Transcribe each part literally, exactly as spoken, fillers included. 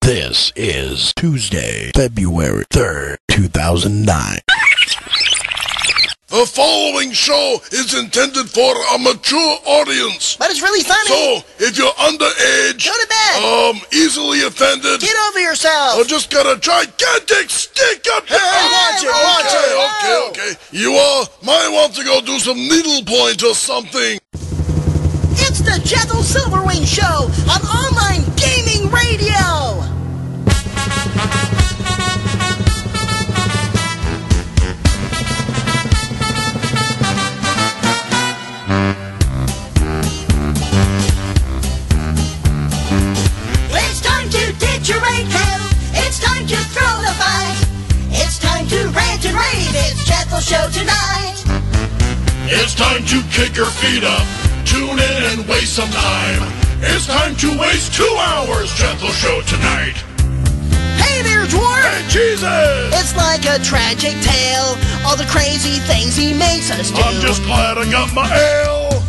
This is Tuesday, February third, two thousand nine. The following show is intended for a mature audience. But it's really funny. So, if you're underage, go to bed. Um, easily offended, get over yourself, or just got a gigantic stick up hey, your hey, watch it, watch okay, it. Okay, okay, okay. You all might want to go do some needlepoint or something. It's the Jethel Silverwing Show on online gaming radio. It's time to ditch your raincoat. It's time to throw the fight. It's time to rant and rave. It's Jethel Show tonight. It's time to kick your feet up. Tune in and waste some time. It's time to waste two hours. Jethel Show tonight. Hey there, Dwarf. Hey, Jesus. It's like a tragic tale. All the crazy things he makes us do. I'm just glad I got my ale.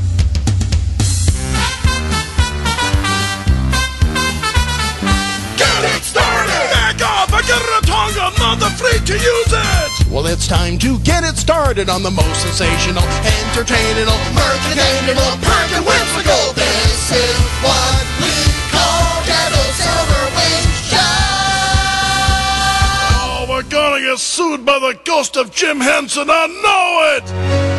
Get it started. Back off. I got a tongue. I'm not afraid to use it. Well, it's time to get it started on the most sensational, entertaining, Mercantile, perk and whimsical. This is what we call Jethel Silverwing Show. Oh, we're gonna get sued by the ghost of Jim Henson. I know it.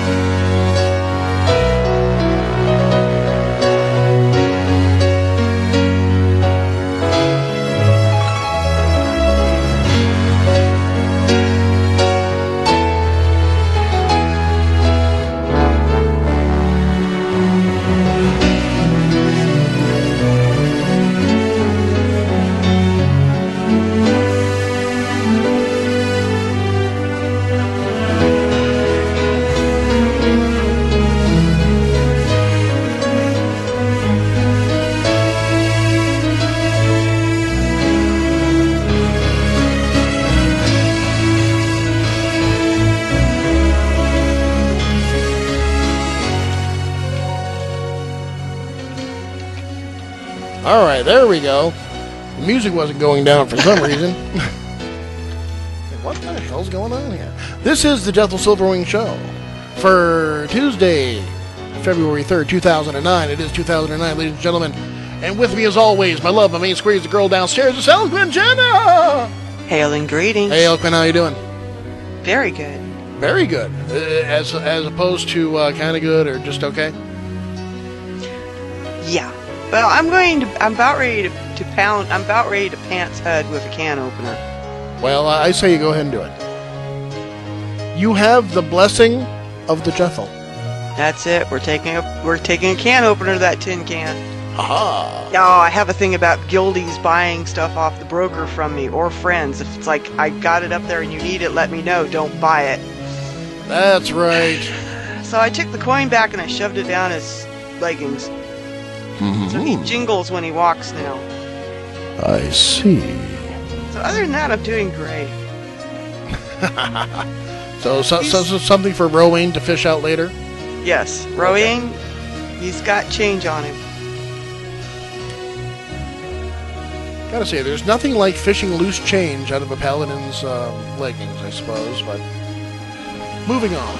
All right, there we go. The music wasn't going down for some reason. What the hell's going on here? This is the Jethel Silverwing Show for Tuesday, February third, two thousand nine. It is two thousand nine, ladies and gentlemen. And with me, as always, my love, my main squeeze, the girl downstairs, is Elquin Jenna. Hail and greetings. Hey, Elquin, how you doing? Very good. Very good. Uh, as as opposed to uh, kind of good or just okay? Yeah. Well, I'm going to. I'm about ready to, to pound. I'm about ready to pants Hud with a can opener. Well, I say you go ahead and do it. You have the blessing of the Jethel. That's it. We're taking a. We're taking a can opener to that tin can. Aha! Oh, I have a thing about guildies buying stuff off the broker from me or friends. If it's like I got it up there and you need it, let me know. Don't buy it. That's right. So I took the coin back and I shoved it down his leggings. Mm-hmm. So he jingles when he walks now. I see. So other than that, I'm doing great. so, so, so, so something for Rowan to fish out later? Yes, Rowan, okay. He's got change on him. Gotta say, there's nothing like fishing loose change out of a paladin's uh, leggings, I suppose, but moving on.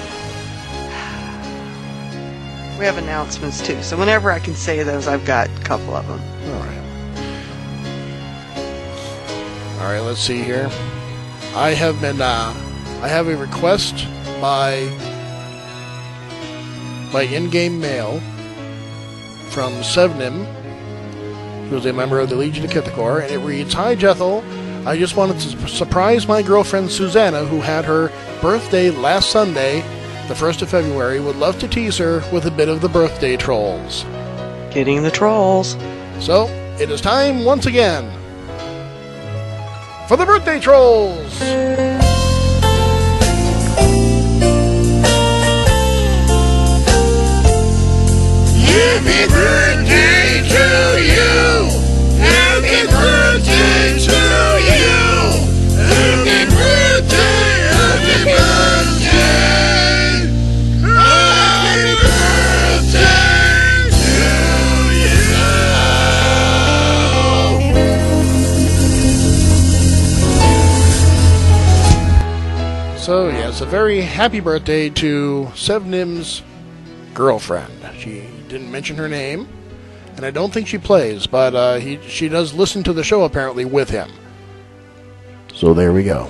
We have announcements too, so whenever I can say those, I've got a couple of them. Alright. Alright, let's see here. I have been, uh, I have a request by, by in-game mail from Sevnim, who is a member of the Legion of Kithakor, and it reads, Hi Jethel, I just wanted to surprise my girlfriend Susanna, who had her birthday last Sunday, the first of February. Would love to tease her with a bit of the birthday trolls. Getting the trolls. So, it is time once again for the birthday trolls! Happy birthday to you! Happy birthday to you! Happy birthday! Happy birthday! Happy birthday to you! So, yes, a very happy birthday to Sevnim's girlfriend. She didn't mention her name, and I don't think she plays, but uh, he, she does listen to the show apparently with him. So there we go.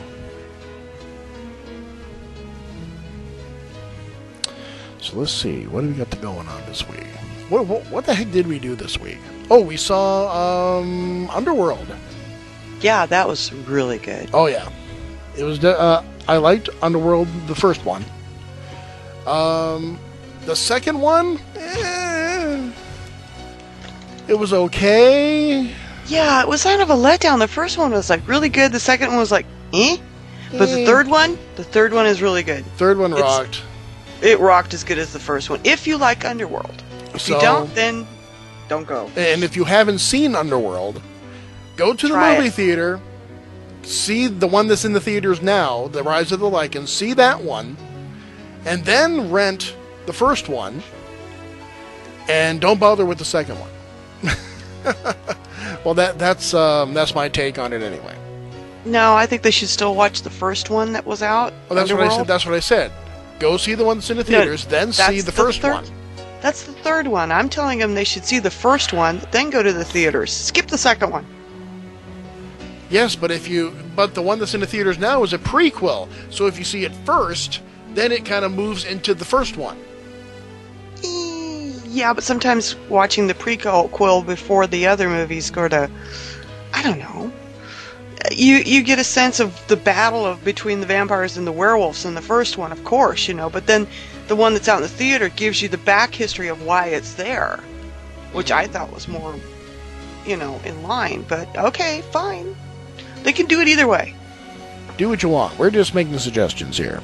So let's see, what do we got to going on this week? What, what, what the heck did we do this week? Oh, we saw um, Underworld. Yeah, that was really good. Oh yeah, it was. Uh, I liked Underworld, the first one. Um, the second one, eh, it was okay. Yeah, it was kind of a letdown. The first one was like really good. The second one was like, eh. But the Eh. third one, the third one is really good. Third one It's- rocked. It rocked as good as the first one. If you like Underworld, if So- you don't, then don't go. And if you haven't seen Underworld, go to the Try movie it. theater, see the one that's in the theaters now, The Rise of the Lycans, see that one, and then rent the first one, and don't bother with the second one. Well, that that's um, that's my take on it anyway. No, I think they should still watch the first one that was out. Well, that's what I Underworld. said. That's what I said. Go see the one that's in the theaters, then see that's the the first third- one. That's the third one. I'm telling them they should see the first one, then go to the theaters. Skip the second one. Yes, but if you but the one that's in the theaters now is a prequel. So if you see it first, then it kind of moves into the first one. Eh, Yeah, but sometimes watching the prequel before the other movies go to, I don't know. You you get a sense of the battle of between the vampires and the werewolves in the first one, of course, you know. But then the one that's out in the theater gives you the back history of why it's there, which I thought was more, you know, in line. But okay, fine. They can do it either way. Do what you want. We're just making suggestions here.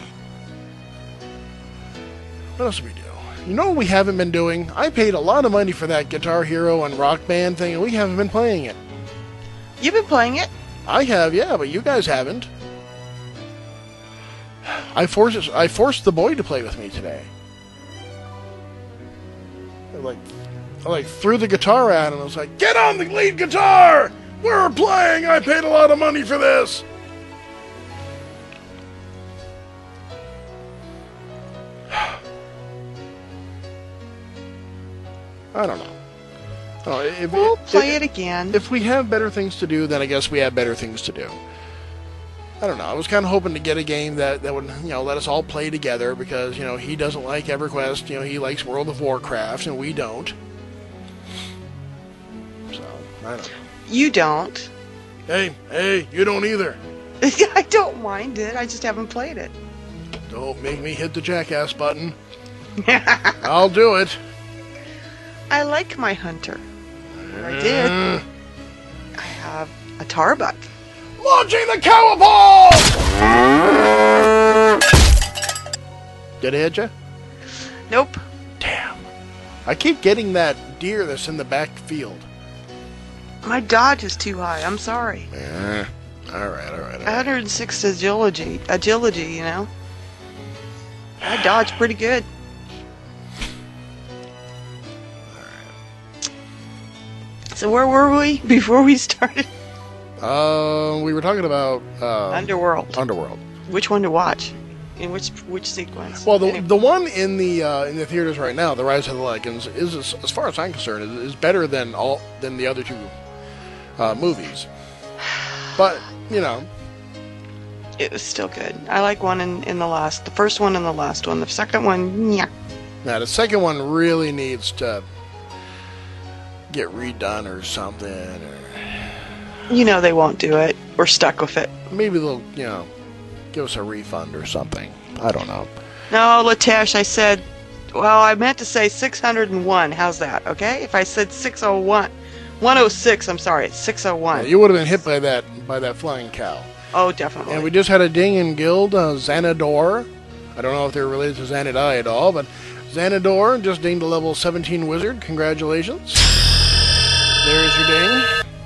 What else do we do? You know what we haven't been doing? I paid a lot of money for that Guitar Hero and Rock Band thing, and we haven't been playing it. You've been playing it. I have, yeah, but you guys haven't. I forced I forced the boy to play with me today. I like, I like threw the guitar at him. I was like, "Get on the lead guitar! We're playing. I paid a lot of money for this." I don't know. Oh, if, We'll if- play if- it again. If we have better things to do, then I guess we have better things to do. I don't know. I was kind of hoping to get a game that, that would, you know, let us all play together because, you know, he doesn't like EverQuest. You know, he likes World of Warcraft, and we don't. So, I don't know. You don't. Hey, hey, you don't either. I don't mind it. I just haven't played it. Don't make me hit the jackass button. I'll do it. I like my hunter. What I did. Mm. I have a Tarbuck. Launching the cowaball! Did it hit you? Nope. Damn. I keep getting that deer that's in the back field. My dodge is too high. I'm sorry. Yeah. All right, all right, all right. one hundred six agility. Agility, you know. I dodge pretty good. So where were we before we started? Uh, we were talking about uh, Underworld. Underworld. Which one to watch? In which which sequence? Well, the Anyway. the one in the uh, in the theaters right now, The Rise of the Lycans, is as, as far as I'm concerned, is, is better than all than the other two uh, movies. But you know, It was still good. I like one in, in the last, the first one and the last one. The second one, yeah. now the second one really needs to get redone or something, or You know they won't do it. We're stuck with it. maybe they'll you know give us a refund or something. I don't know. No, Latesh, I said, well, I meant to say six hundred one. How's that, okay? If I said six oh one, one oh six, I'm sorry, it's six oh one. You would have been hit by that by that flying cow. Oh, definitely. And we just had a ding in guild, uh, Xanador. I don't know if they're related to Xanadai at all, but Xanador just dinged a level seventeen wizard. Congratulations. There's your ding.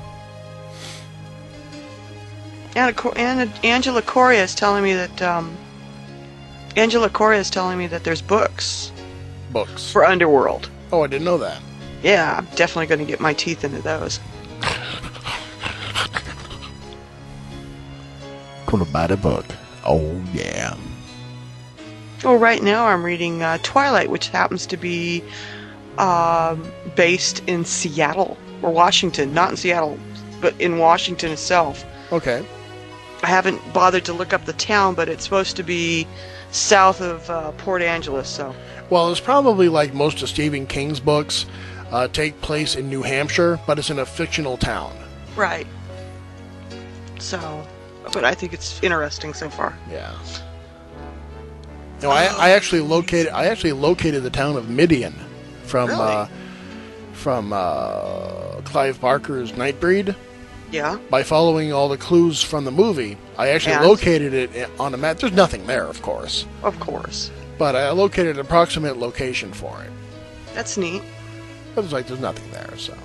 And, and Angela Coria is telling me that, um, Angela Coria is telling me that there's books Books. for Underworld. Oh, I didn't know that. Yeah, I'm definitely going to get my teeth into those. Gonna buy the book. Oh, yeah. Well, right now I'm reading uh, Twilight, which happens to be um, based in Seattle or Washington. Not in Seattle, but in Washington itself. Okay. I haven't bothered to look up the town, but it's supposed to be south of uh, Port Angeles. So, Well, it's probably like most of Stephen King's books uh, take place in New Hampshire, but it's in a fictional town. right. So, but I think it's interesting so far. Yeah. No, I, I actually located I actually located the town of Midian from Really? uh, from uh, Clive Barker's Nightbreed. Yeah. By following all the clues from the movie, I actually And? located it on a map. There's nothing there, of course, Of course. but I located an approximate location for it. That's neat. But it's like there's nothing there, so.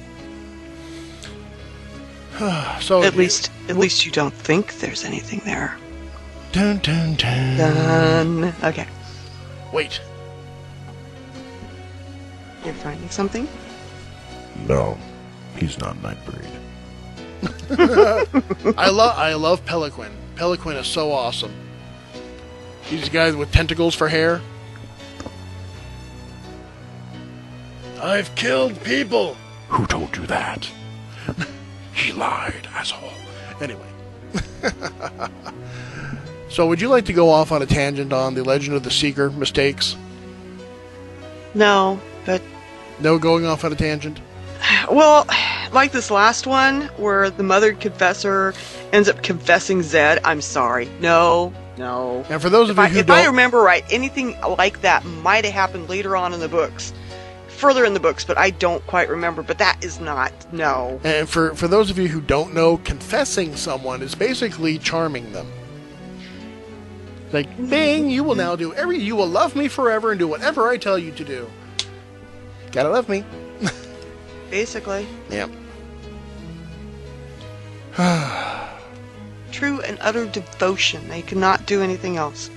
so At least, at least you don't think there's anything there. Dun, dun, dun. Done. Okay. Wait. You're finding something? No, he's not Nightbreed. I love I love Peliquin. Peliquin is so awesome. He's the guy with tentacles for hair. I've killed people. Who told you that? He lied, asshole. Anyway. So would you like to go off on a tangent on the Legend of the Seeker mistakes? No, but No going off on a tangent? well, like this last one where the mother confessor ends up confessing Zed. I'm sorry. No, no. And for those of If, you I, who if don't I remember right, anything like that might have happened later on in the books, further in the books, but I don't quite remember. But that is not. No. and for, for those of you who don't know, confessing someone is basically charming them. Like, Bing, you will now do every you will love me forever and do whatever I tell you to do. Gotta love me. Basically, Yeah. true and utter devotion. They cannot do anything else.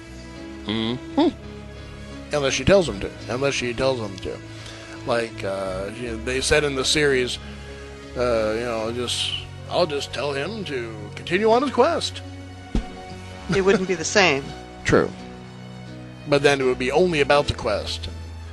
Unless she tells them to. Unless she tells them to. Like, uh, you know, they said in the series, uh, you know, just I'll just tell him to continue on his quest. It wouldn't be the same. True. But then it would be only about the quest.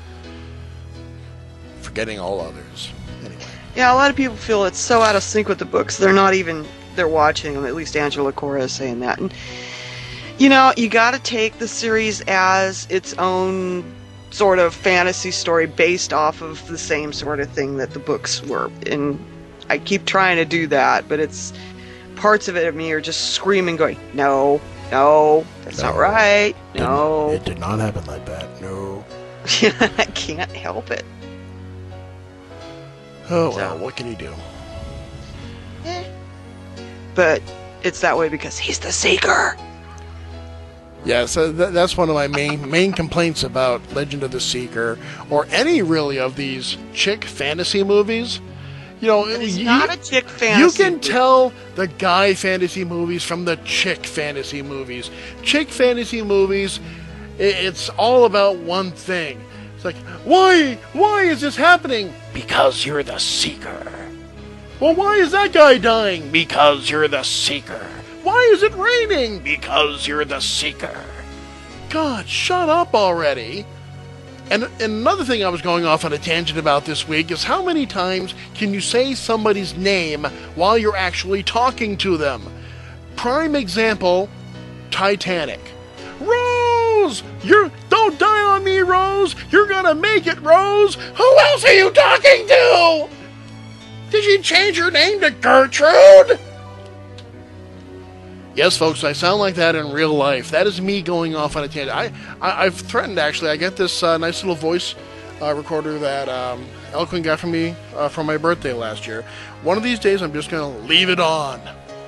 Forgetting all others. Anyway. Yeah, a lot of people feel it's so out of sync with the books. They're not even they're watching them. At least Angela Cora is saying that. And you know, you got to take the series as its own sort of fantasy story based off of the same sort of thing that the books were. And I keep trying to do that, but it's parts of it of me are just screaming, going, "No, no, that's not No. right. No, It did not happen like that. No. I can't help it." Oh, well, what can you do? But it's that way because he's the seeker. Yeah, so th- that's one of my main main complaints about Legend of the Seeker, or any really of these chick fantasy movies. You know, It's you, not a chick fantasy. you can movie. tell the guy fantasy movies from the chick fantasy movies. Chick fantasy movies, i- it's all about one thing. It's like, why, why is this happening? Because you're the Seeker. Well, why is that guy dying? Because you're the Seeker. Why is it raining? Because you're the Seeker. God, shut up already. And, and another thing I was going off on a tangent about this week is how many times can you say somebody's name while you're actually talking to them? Prime example, Titanic. Rose! You're, don't die on me, Rose! You're gonna make it, Rose! Who else are you talking to? Did you change your name to Gertrude? Yes, folks, I sound like that in real life. That is me going off on a tangent. I, I, I've threatened, actually. I get this uh, nice little voice uh, recorder that um, Elquin got from me uh, for my birthday last year. One of these days, I'm just going to leave it on.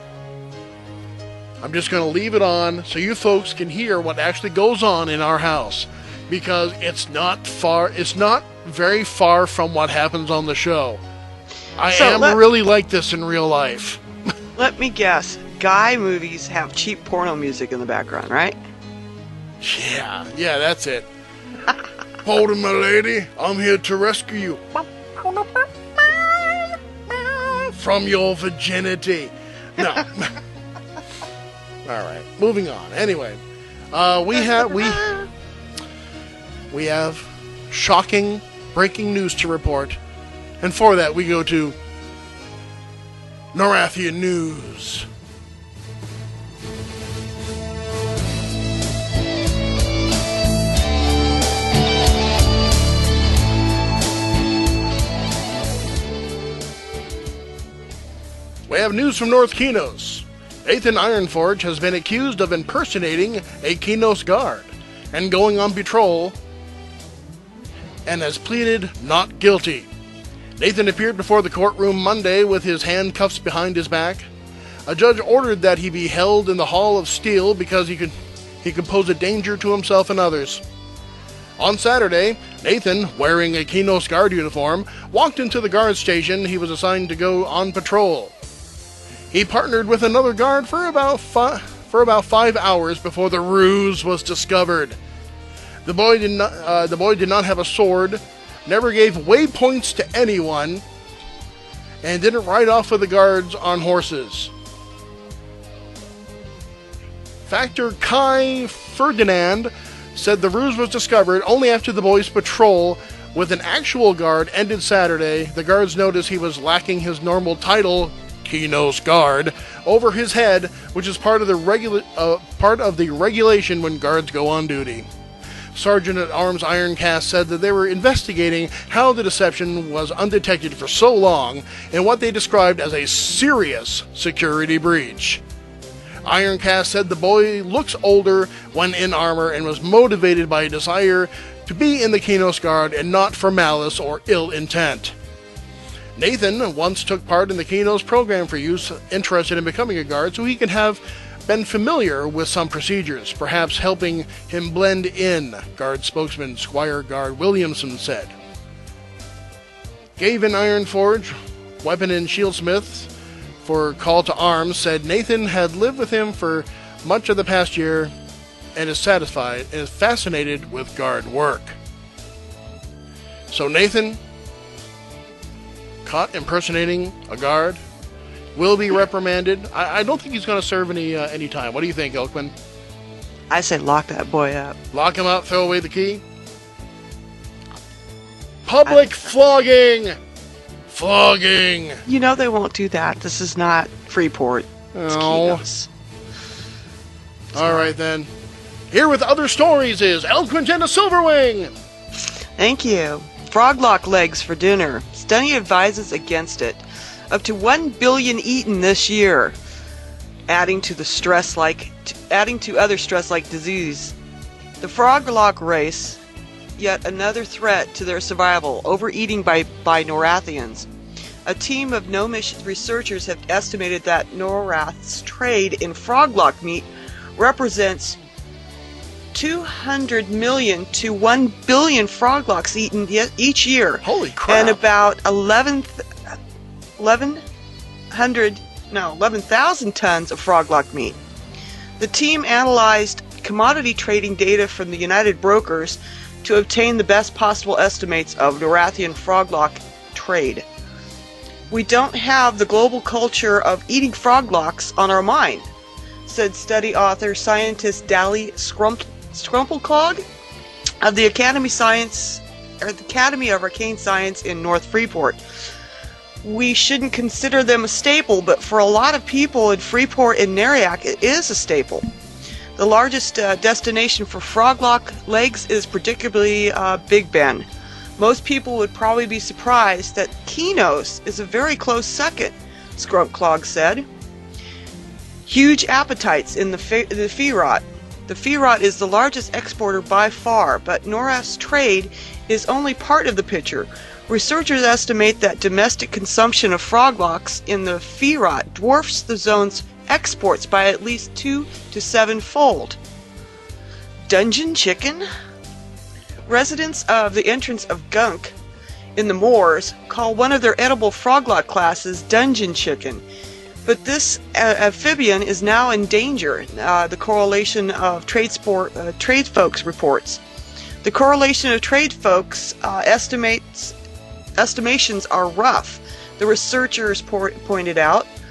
I'm just going to leave it on so you folks can hear what actually goes on in our house. Because it's not far, it's not very far from what happens on the show. I So am let- really like this in real life. Let me guess. Guy movies have cheap porno music in the background, right? Yeah, yeah, that's it. Hold him, my lady. I'm here to rescue you. From your virginity. No. All right, moving on. Anyway, Uh, we have we we have shocking breaking news to report, and for that we go to Norathian News. We have news from North Kenos. Nathan Ironforge has been accused of impersonating a Kenos guard and going on patrol, and has pleaded not guilty. Nathan appeared before the courtroom Monday with his handcuffs behind his back. A judge ordered that he be held in the Hall of Steel because he could he could pose a danger to himself and others. On Saturday, Nathan, wearing a Kenos guard uniform, walked into the guard station he was assigned to go on patrol. He partnered with another guard for about fi- for about five hours before the ruse was discovered. The boy did not uh, the boy did not have a sword, never gave waypoints to anyone, and didn't ride off with the guards on horses. Factor Kai Ferdinand said the ruse was discovered only after the boy's patrol with an actual guard ended Saturday. The guards noticed he was lacking his normal title, Kenos Guard, over his head, which is part of the regula- uh, part of the regulation when guards go on duty. Sergeant at Arms Ironcast said that they were investigating how the deception was undetected for so long in what they described as a serious security breach. Ironcast said the boy looks older when in armor and was motivated by a desire to be in the Kenos Guard and not for malice or ill intent. Nathan once took part in the Kenos program for youth interested in becoming a guard, so he can have been familiar with some procedures, perhaps helping him blend in, Guard spokesman Squire Guard Williamson said. Gavin Ironforge, weapon and shieldsmith for Call to Arms, said Nathan had lived with him for much of the past year and is satisfied and is fascinated with guard work. So Nathan, caught impersonating a guard, will be reprimanded. I, I don't think he's going to serve any uh, any time. What do you think, Elkman? I say lock that boy up. Lock him up, throw away the key? Public I, flogging! Flogging! You know they won't do that. This is not Freeport. It's Oh. Kenos. All right, then. Here with other stories is Elkman Jenna Silverwing! Thank you. Froglock legs for dinner. Study advises against it. Up to one billion eaten this year, adding to the stress like t- adding to other stress like disease. The froglock race, yet another threat to their survival. Overeating by by Norathians. A team of Gnomish researchers have estimated that Norath's trade in froglock meat represents two hundred million to one billion froglocks eaten ye- each year. Holy crap. And about eleven hundred, no, eleven thousand tons of froglock meat. The team analyzed commodity trading data from the United Brokers to obtain the best possible estimates of Norathian froglock trade. We don't have the global culture of eating froglocks on our mind, said study author scientist Dally Scrump- Scrumpleclog of the Academy Science, or the Academy of Arcane Science in North Freeport. We shouldn't consider them a staple, but for a lot of people in Freeport and Nariak, it is a staple. The largest uh, destination for froglock legs is particularly uh, Big Ben. Most people would probably be surprised that Kenos is a very close second, Scrumpclog said. Huge appetites in the, fe- the Feerot. The Feerot is the largest exporter by far, but Norath's trade is only part of the picture. Researchers estimate that domestic consumption of froglocks in the Feerot dwarfs the zone's exports by at least two to seven-fold. Dungeon chicken? Residents of the entrance of Gunk in the moors call one of their edible froglock classes dungeon chicken. But this uh, amphibian is now in danger, uh, the Correlation of Trade, Sport, uh, Trade Folks reports. The Correlation of Trade Folks uh, estimates estimations are rough, the researchers por- pointed out.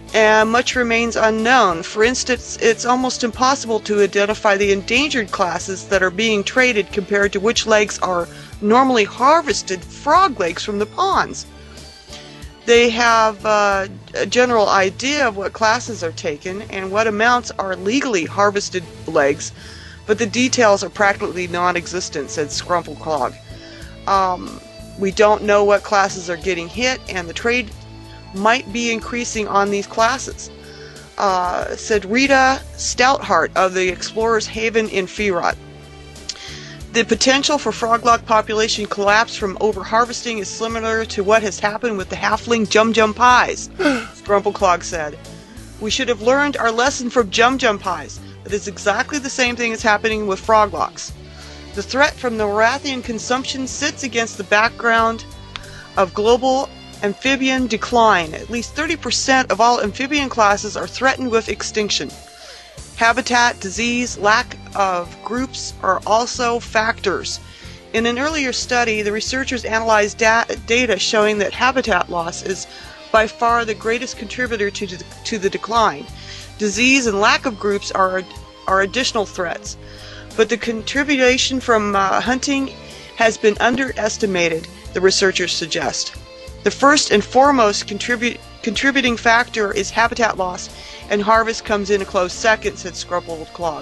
and much remains unknown. For instance, it's almost impossible to identify the endangered classes that are being traded compared to which legs are normally harvested frog legs from the ponds. They have uh, a general idea of what classes are taken and what amounts are legally harvested legs, but the details are practically non-existent, said Scrumpleclog. Um, we don't know what classes are getting hit, and the trade might be increasing on these classes, uh, said Rita Stoutheart of the Explorers Haven in Fearot. The potential for froglog population collapse from overharvesting is similar to what has happened with the halfling Jum Jum Pies, Scrumpleclog said. We should have learned our lesson from Jum Jum Pies. It is exactly the same thing as happening with froglogs. The threat from the Nerathian consumption sits against the background of global amphibian decline. At least thirty percent of all amphibian classes are threatened with extinction. Habitat, disease, lack of groups are also factors. In an earlier study, the researchers analyzed da data showing that habitat loss is by far the greatest contributor to, de to the decline. Disease and lack of groups are, are additional threats, but the contribution from uh, hunting has been underestimated, the researchers suggest. The first and foremost contribute, contributing factor is habitat loss, and harvest comes in a close second, said Scrumpleclog.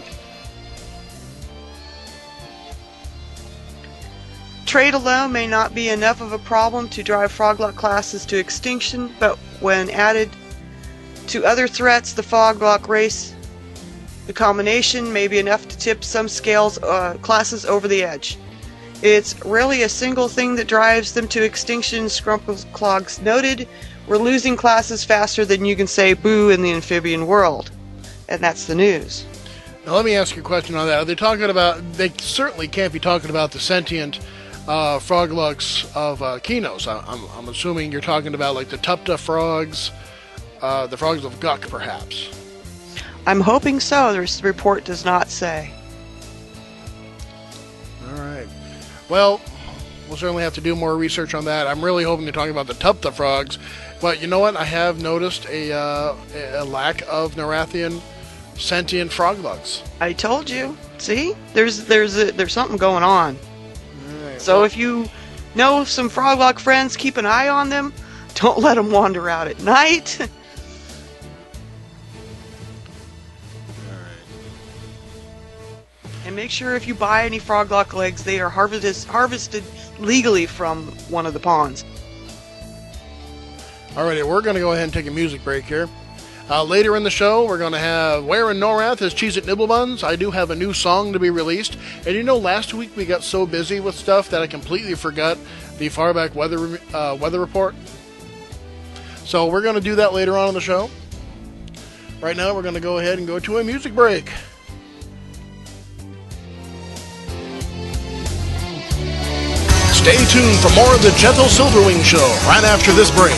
Trade alone may not be enough of a problem to drive froglog classes to extinction, but when added to other threats, the froglog race, the combination may be enough to tip some scales uh, classes over the edge. It's rarely a single thing that drives them to extinction, Scrumpleclogs noted. We're losing classes faster than you can say boo in the amphibian world. And that's the news. Now let me ask you a question on that. Are they talking about, they certainly can't be talking about the sentient uh, froglugs of uh, Kinos. I, I'm, I'm assuming you're talking about like the Tupta frogs, uh, the frogs of Guk perhaps. I'm hoping so. This report does not say. Alright. Well, we'll certainly have to do more research on that. I'm really hoping they're talking about the Tupta frogs. But you know what? I have noticed a, uh, a lack of Nerathian sentient froglugs. I told you. See? There's there's a, there's something going on. Right, so well, if you know some froglog friends, keep an eye on them. Don't let them wander out at night. And make sure if you buy any froglog legs, they are harvested, harvested legally from one of the ponds. Alrighty, we're going to go ahead and take a music break here. Uh, later in the show, we're going to have Where in Norath is Cheez-It Nibblebuns. I do have a new song to be released. And you know, last week we got so busy with stuff that I completely forgot the Farback weather, uh, weather report. So we're going to do that later on in the show. Right now, we're going to go ahead and go to a music break. Stay tuned for more of the Jethro Silverwing Show right after this break.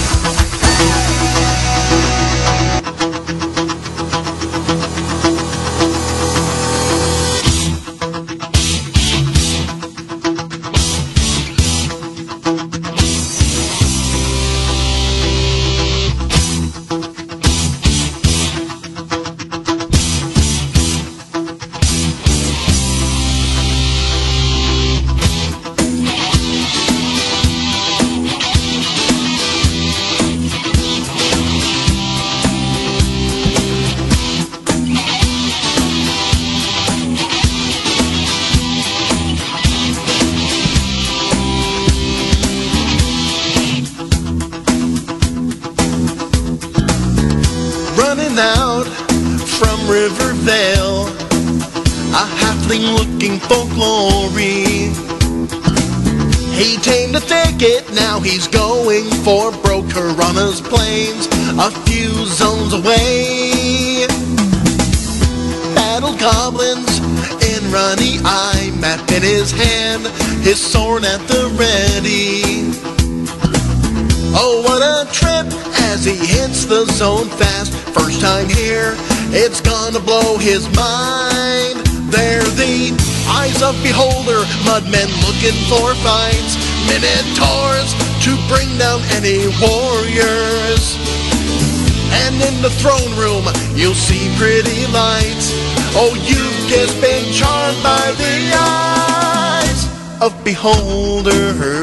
Out from Rivervale, a halfling looking for glory. He tamed a thicket, now he's going for Broke Piranha's Plains, a few zones away. Battle goblins in runny eye, map in his hand, his sword at the ready. Oh, what a trip as he hits the zone fast. First time here, it's gonna blow his mind. They're the eyes of beholder, mudmen looking for fights, minotaurs to bring down any warriors. And in the throne room, you'll see pretty lights. Oh, you've just been charmed by the eyes of beholder.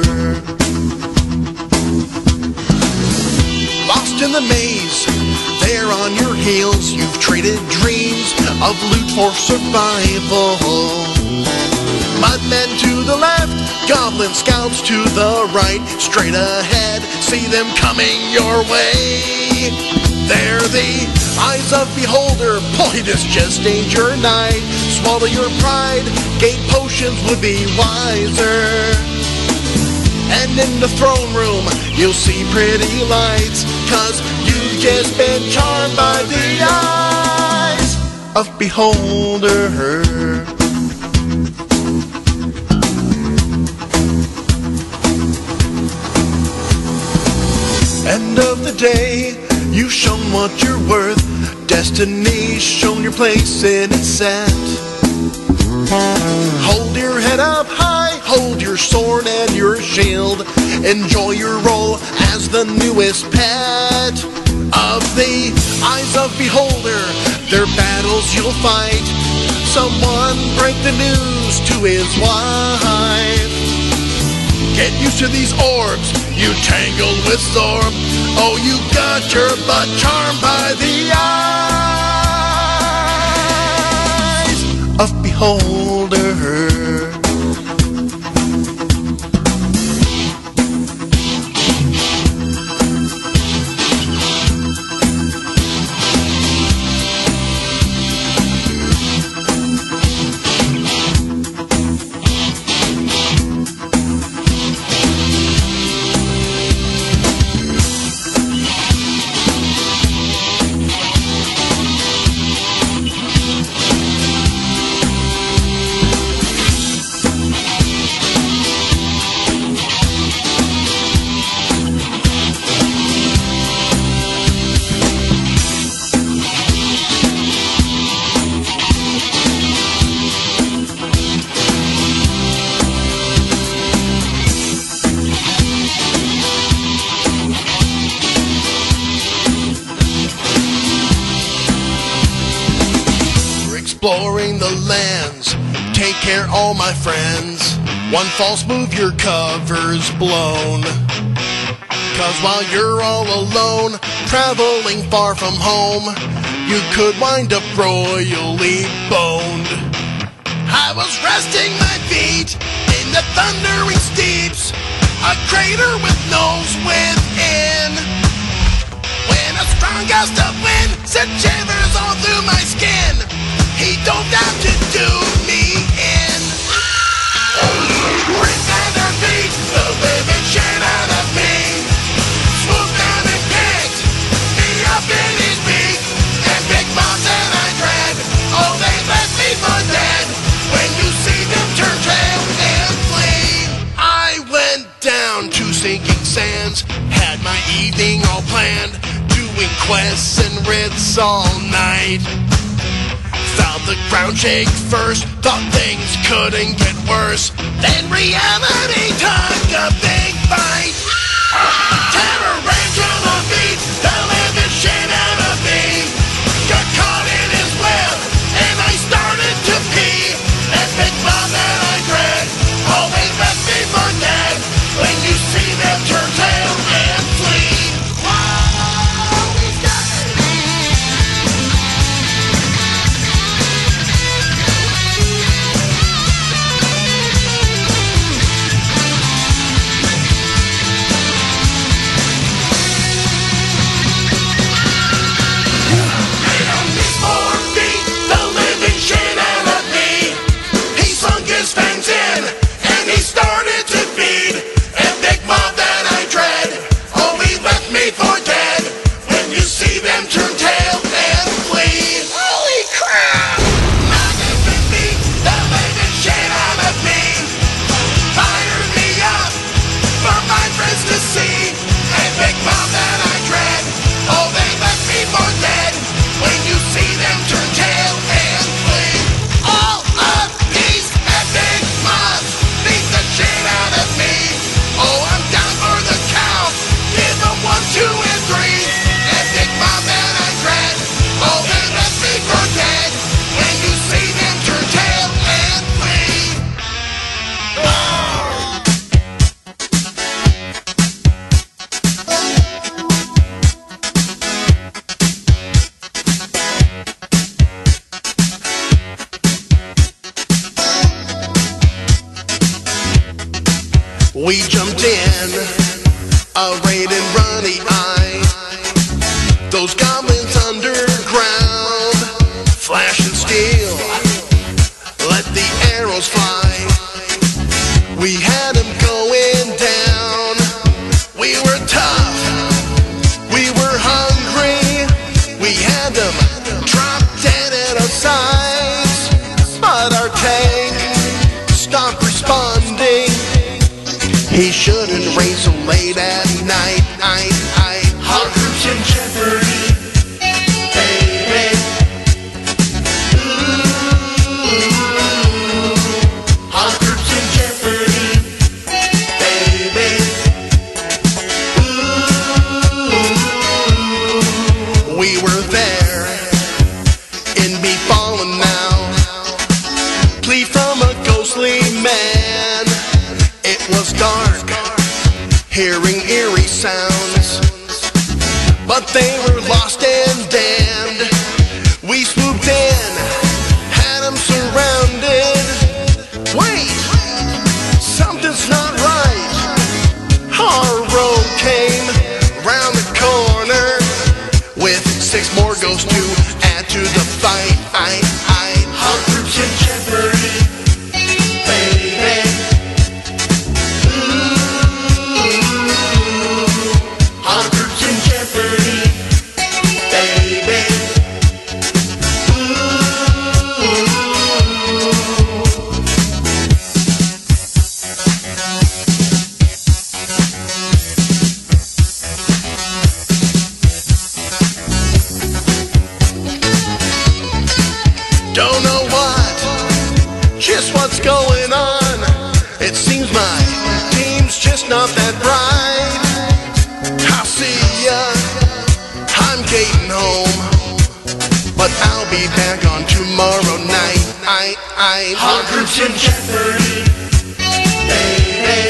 Lost in the maze, there on your heels, you've traded dreams of loot for survival. Mudmen to the left, goblin scouts to the right. Straight ahead, see them coming your way. They're the eyes of beholder. Boy, this just ain't your night. Swallow your pride, gain potions would be wiser. And in the throne room, you'll see pretty lights, 'cause you've just been charmed by the eyes of beholder. End of the day, you've shown what you're worth. Destiny's shown your place in its set. Hold your head up high, hold your sword and your shield. Enjoy your role as the newest pet of the eyes of beholder. Their battles you'll fight. Someone break the news to his wife. Get used to these orbs, you tangled with Zorb. Oh, you got your butt charmed by the eyes of beholder. Exploring the lands, take care all my friends. One false move, your cover's blown. 'Cause while you're all alone, traveling far from home, you could wind up royally boned. I was resting my feet in the thundering steeps, a crater with nose within, when a strong gust of wind sent shivers all through my skin. He dove down to do me in. Ripped at their feet, the living shit out of me. Swooped down and picked me up in his beak. And big bombs that I dread, oh, they left me for dead. When you see them turn tail and flee. I went down to sinking sands, had my evening all planned, doing quests and writs all night. Felt the ground shake first, thought things couldn't get worse. Then reality took a big bite. Terror ran through my feet, the living shit out of me. Got caught in his web, and I started to pee. That big bomb that I dread always left me for dead. When you see them turn tail and flee. there in me falling now. Plea from a ghostly man. It was dark, hearing eerie sounds, but they were lost and damned. We swooped in, had them surrounded. Wait, something's not right. Our road came round the corner with six more ghosts to add to the fight. I, I, Hot groups in jeopardy, baby. Hot groups in jeopardy, baby. don't know what, just what's going on. It seems my team's just not that bright. I'll see ya, I'm getting home, but I'll be back on tomorrow night. I, I, Hot groups in jeopardy, baby.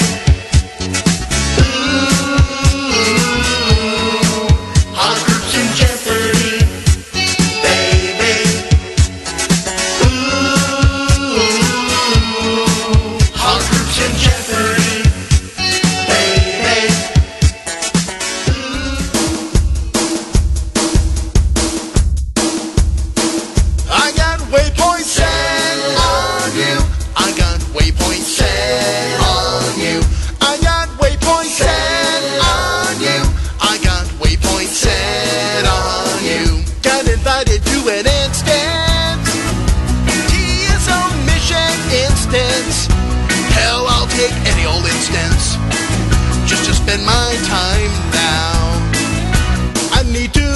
Ooh, hot groups in jeopardy, baby. Ooh, hot groups in jeopardy, baby. I got waypoints set on you. I got waypoints set on you. I got waypoints set on you. I got waypoints set on you. Got invited to an instance. T S O mission instance. Hell, I'll take any old instance just to spend my time now. I need to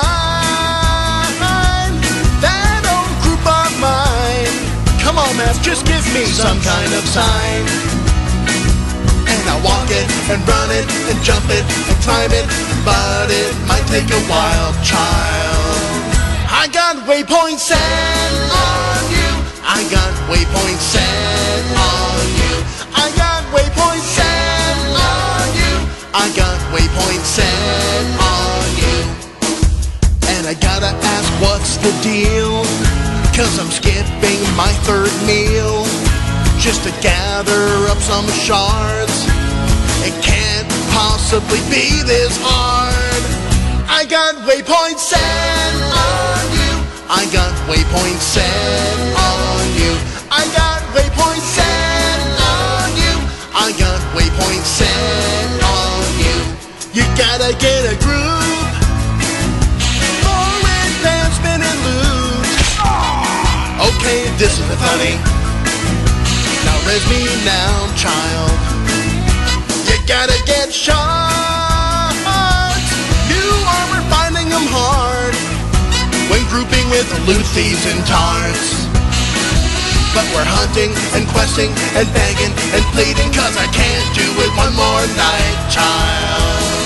find that old group of mine. Come on, Matt, just give me some kind of sign. And I'll walk it and run it and jump it and climb it, but it might take a while, child. I got waypoints set on you. I got waypoints set on you. I got waypoints set on you. I got waypoints set on you. And I gotta ask, what's the deal? Cause I'm skipping my third meal just to gather up some shards. It can't possibly be this hard. I got waypoints set on you. I got waypoints set on you. I got waypoints set on you. I got waypoints set on you. You gotta get a group for advancement and loot. Okay, this isn't funny. Now res me now, child. You gotta get shot. New armor, finding them hard when grouping with loot thieves and tarts. But we're hunting and questing and begging and pleading, cause I can't do it one more night, child.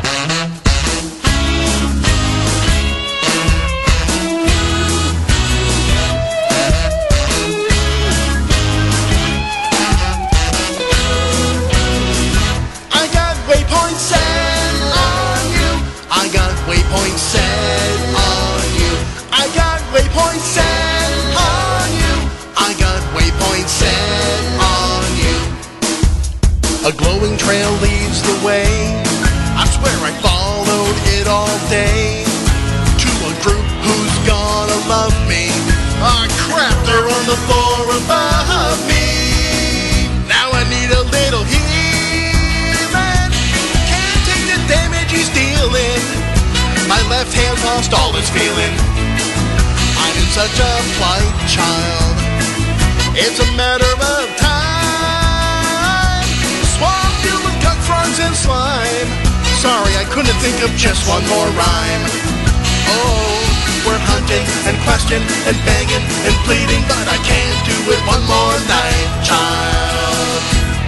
I got waypoints set on you. I got waypoints set on you. I got waypoints set on you. I got waypoints set on you. A glowing trail leads the way. I swear I followed it all day to a group who's gonna love me. Ah, crap, they're on the floor above me. Now I need a little healing. Can't take the damage he's dealing. My left hand's lost all its feeling. I'm in such a plight, child. It's a matter of time. Swamp filled with cut frogs and slime. Sorry, I couldn't think of just one more rhyme. Oh, we're hunting and questing and begging and pleading, but I can't do it one more night, child.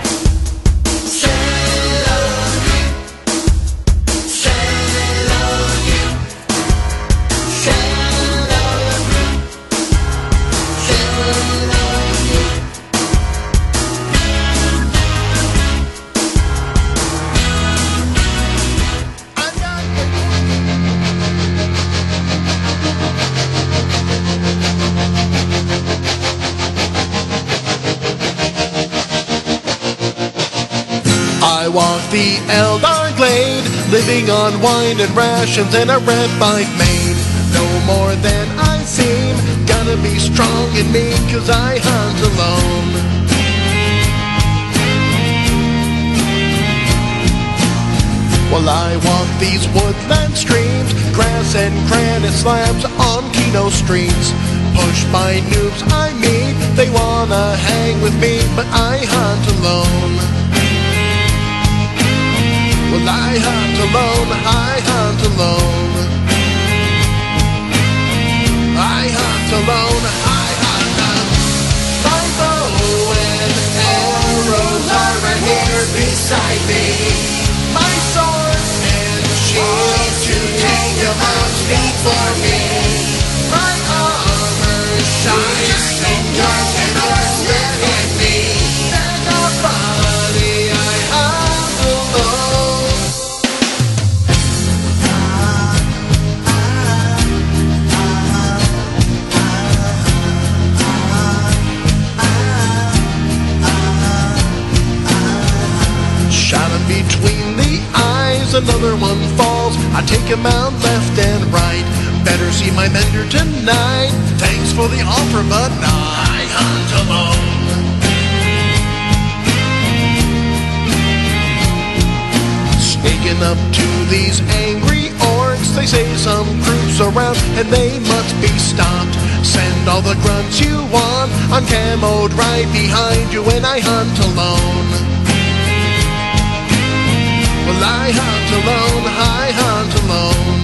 Set on you. Set on you. walk the Eldar Glade, living on wine and rations and a red I've made. No more than I seem, gotta be strong in me, cause I hunt alone. While I walk these woodland streams, grass and granite slabs on Kino streets. Pushed by noobs I meet, they wanna hang with me, but I hunt alone. Well, I hunt alone, I hunt alone. I hunt alone, I hunt alone. My bow and arrows are right here beside me. My sword and shield to take them out, speak for me. My armor shines and yours and yours live in me. And a body I hunt alone. Shot him between the eyes, another one falls. I take him out left and right. Better see my mender tonight. Thanks for the offer, but I hunt alone. Sneaking up to these angry orcs, they say some groups around and they must be stopped. Send all the grunts you want, I'm camoed right behind you and I hunt alone. Well, I hunt alone, I hunt alone.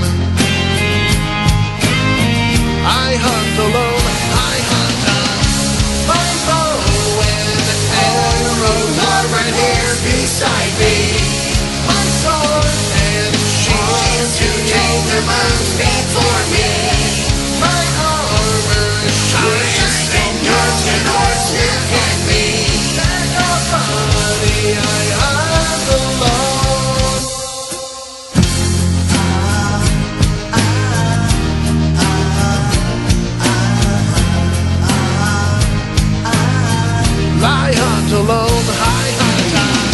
I hunt alone, I hunt alone. My bow and arrows are right here beside me. My sword and shield to take them out, speak for me. My armor shines and yours and yours live in me. And your body I hunt alone. I hunt alone, I hunt alone.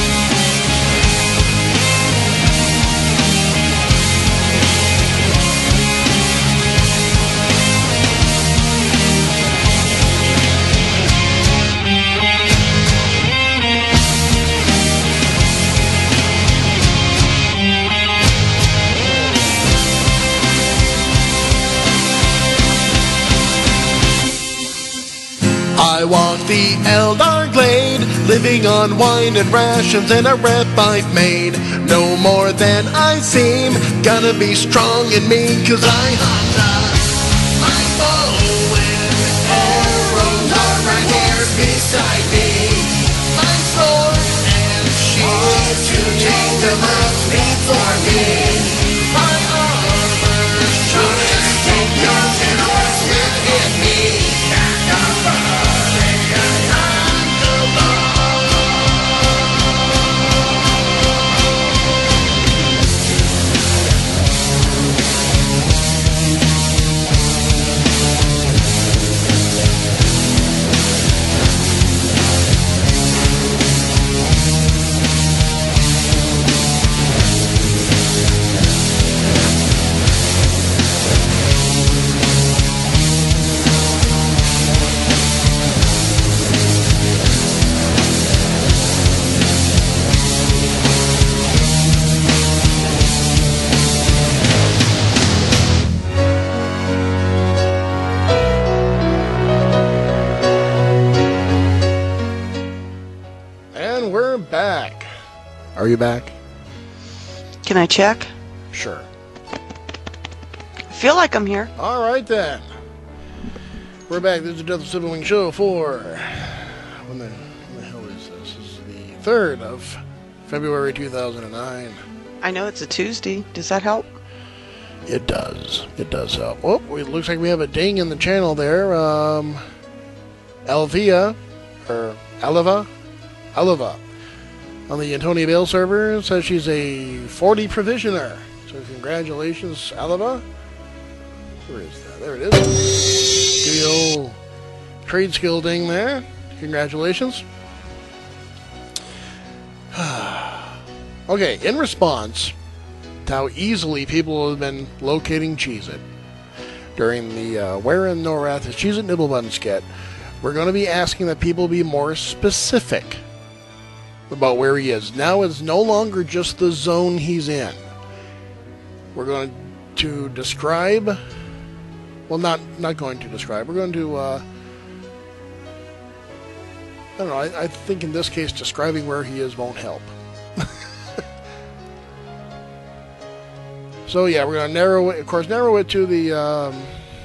I walk the Eldar Glade, living on wine and rations and a rep I've made. No more than I seem, gotta be strong in me, cause I hunt alone. My bow and arrows are right here beside me. My sword and shield to take them out, speak for me. My armor shines and yours and yours live in me. Are you back? Can I check? Sure. I feel like I'm here. All right then. We're back. This is the Death of Silverwing show for when the, when the hell is this? This is the third of February two thousand nine. I know it's a Tuesday. Does that help? It does. It does help. Oh, it looks like we have a ding in the channel there. Um, Alvia or Aliva, Aliva. On the Antonia Bale server, says she's a forty provisioner. So congratulations, Aliva. Where is that? There it is. Give you the old trade skill ding there. Congratulations. Okay, in response to how easily people have been locating Cheez-It during the uh, Where in Norath is Cheez-It Nibblebun skit, we're going to be asking that people be more specific about where he is. Now it's no longer just the zone he's in. We're going to describe, well, not not going to describe, we're going to, uh, I don't know, I, I think in this case describing where he is won't help. So yeah, we're going to narrow it, of course, narrow it to the um,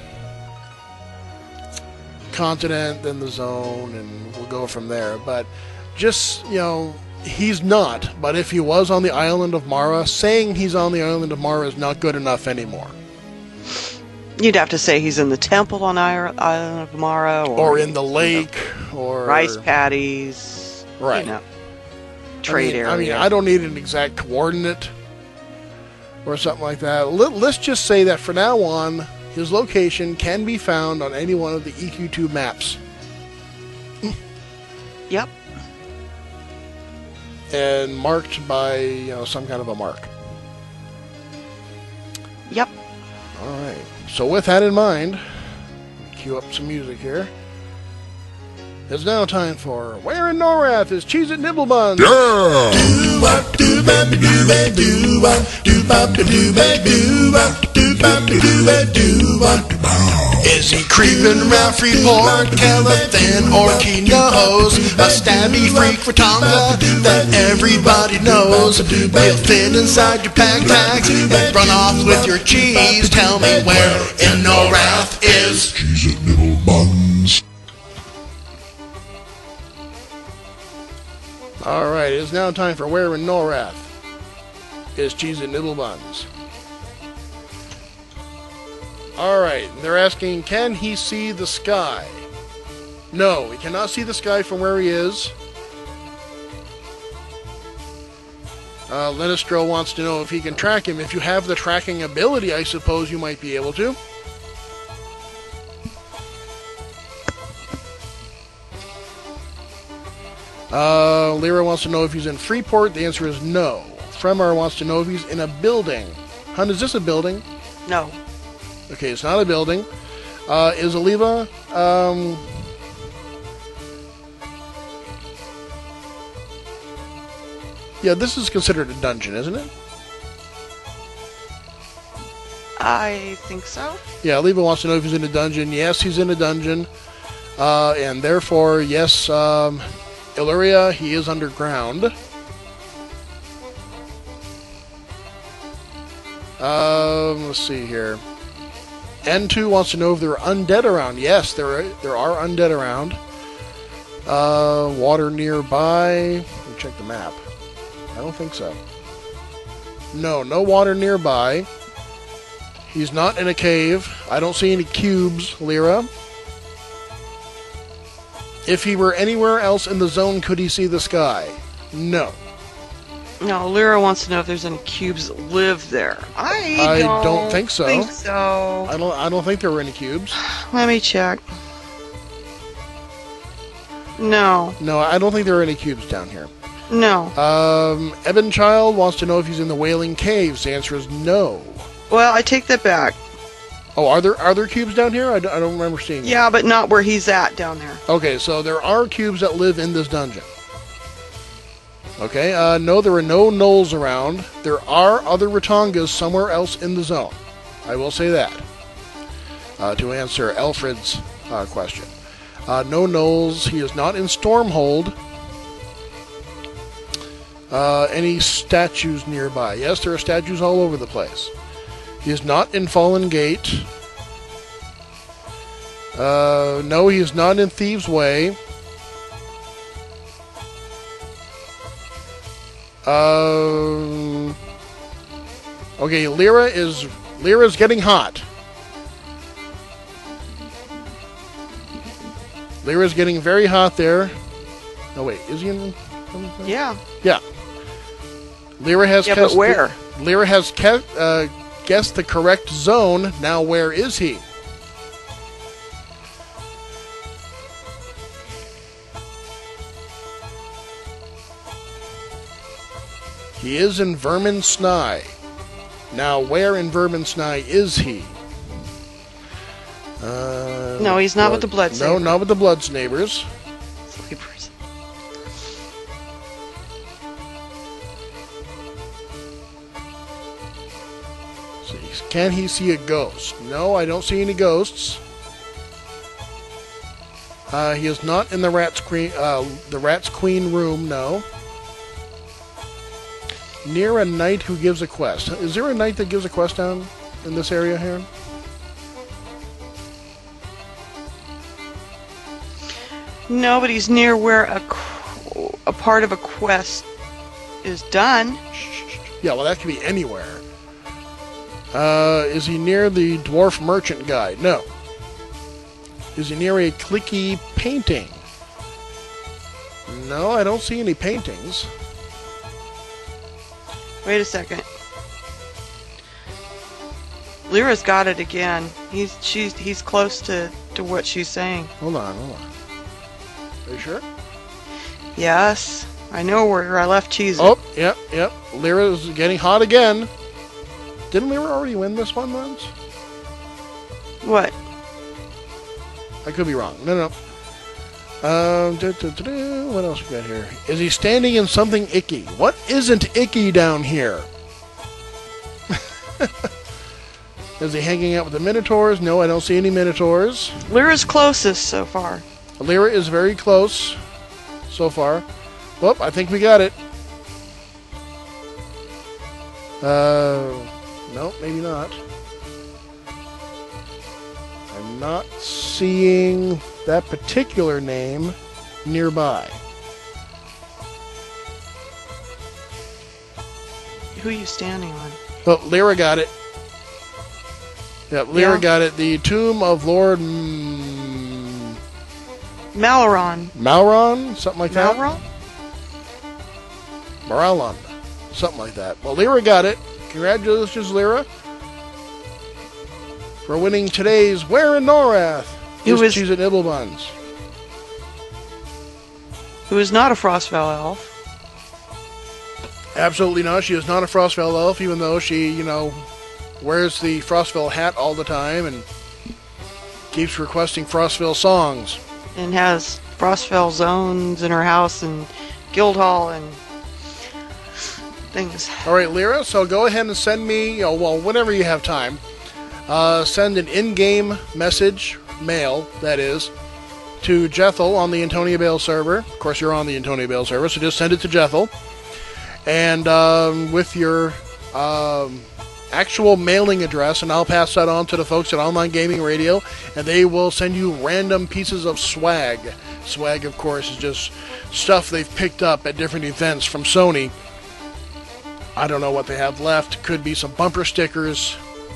continent, then the zone, and we'll go from there. But just, you know, he's not, but if he was on the island of Mara, saying he's on the island of Mara is not good enough anymore. You'd have to say he's in the temple on Ir- Island of Mara, or, Or in the lake, you know, or... rice paddies, Right. You know, trade I mean, area. I mean, I don't need an exact coordinate or something like that. Let, let's just say that for now on, his location can be found on any one of the E Q two maps. Yep. And marked by, you know, some kind of a mark. Yep. All right. So with that in mind, cue up some music here. It's now time for Where in Norath is Cheez-It Nibblebuns? Is he creeping around Freeport, Calathan, or Quino's? A stabby freak for Tonga that everybody knows. He'll fit inside your pack tags and run off with your cheese. Tell me where in Norath is Cheez-It Nibble Buns. All right, it's now time for Where in Norath is Cheez-It Nibblebuns. All right, they're asking, can he see the sky? No, he cannot see the sky from where he is. Uh, Lenistro wants to know if he can track him. If you have the tracking ability, I suppose you might be able to. Uh, Lyra wants to know if he's in Freeport. The answer is no. Fremar wants to know if he's in a building. Hun, is this a building? No. Okay, it's not a building. Uh, is Aliva, um... yeah, this is considered a dungeon, isn't it? I think so. Yeah, Aliva wants to know if he's in a dungeon. Yes, he's in a dungeon. Uh, and therefore, yes, um... Illyria, he is underground. Um, let's see here. N two wants to know if there are undead around. Yes, there are, there are undead around. Uh, water nearby. Let me check the map. I don't think so. No, no water nearby. He's not in a cave. I don't see any cubes, Lyra. If he were anywhere else in the zone, could he see the sky? No. No, Lyra wants to know if there's any cubes that live there. I, I don't, don't think so. think so. I don't. I don't think there were any cubes. Let me check. No. No, I don't think there are any cubes down here. No. Um, Eben Child wants to know if he's in the Wailing Caves. The answer is no. Well, I take that back. Oh, are there are there cubes down here? I, d- I don't remember seeing them. Yeah, but not where he's at down there. Okay, so there are cubes that live in this dungeon. Okay, uh, no, there are no gnolls around. There are other Ratongas somewhere else in the zone. I will say that. Uh, to answer Alfred's uh, question. Uh, no gnolls. He is not in Stormhold. Uh, any statues nearby? Yes, there are statues all over the place. He is not in Fallen Gate. Uh, no, he is not in Thieves' Way. Um. Okay, Lyra is Lyra's getting hot. Lyra's getting very hot there. Oh wait, is he in? Yeah. Yeah. Lyra has Yeah, guessed but where? The, Lyra has ke- uh, guessed the correct zone. Now, where is he? He is in Vermin Snai. Now, where in Vermin Snai is he? Uh, No, he's not with the Blood No, Saber. not with the Bloodsnabers. Sleepers. See, can he see a ghost? No, I don't see any ghosts. Uh, he is not in the Rat's Queen, uh, the Rat's Queen room. No. Near a knight who gives a quest. Is there a knight that gives a quest down in this area here? No, but he's near where a, qu- a part of a quest is done. Yeah, well, that could be anywhere. Uh, is he near the Dwarf Merchant Guide? No. Is he near a clicky painting? No, I don't see any paintings. Wait a second. Lyra's got it again. He's she's he's close to, to what she's saying. Hold on, hold on. Are you sure? Yes. I know where I left cheese. Oh, yep, yep. Lyra's getting hot again. Didn't Lyra already win this one once? What? I could be wrong. No, no. Um, da, da, da, da. What else we got here? Is he standing in something icky? What isn't icky down here? Is he hanging out with the Minotaurs? No, I don't see any Minotaurs. Lyra's closest so far. Lyra is very close so far. Well, I think we got it. Uh, no, maybe not. I'm not seeing that particular name nearby. Who are you standing on? Oh, Lyra got it. Yep, Lyra Yeah. got it. The Tomb of Lord M- Malaron. Malron? Something like that? Malron? Moralon. Something like that. Well, Lyra got it. Congratulations, Lyra, for winning today's Where in Norath? Who Just is- cheese and nibble buns. Who is not a Frostvale elf. Absolutely not. She is not a Frostvale elf, even though she, you know, wears the Frostvale hat all the time and keeps requesting Frostvale songs. And has Frostvale zones in her house and Guildhall and things. All right, Lyra, so go ahead and send me, you know, well, whenever you have time, uh, send an in-game message, mail, that is, to Jethel on the Antonia Bale server. Of course, you're on the Antonia Bale server, so just send it to Jethel. And um, with your um, actual mailing address, and I'll pass that on to the folks at Online Gaming Radio, and they will send you random pieces of swag. Swag, of course, is just stuff they've picked up at different events from Sony. I don't know what they have left. Could be some bumper stickers.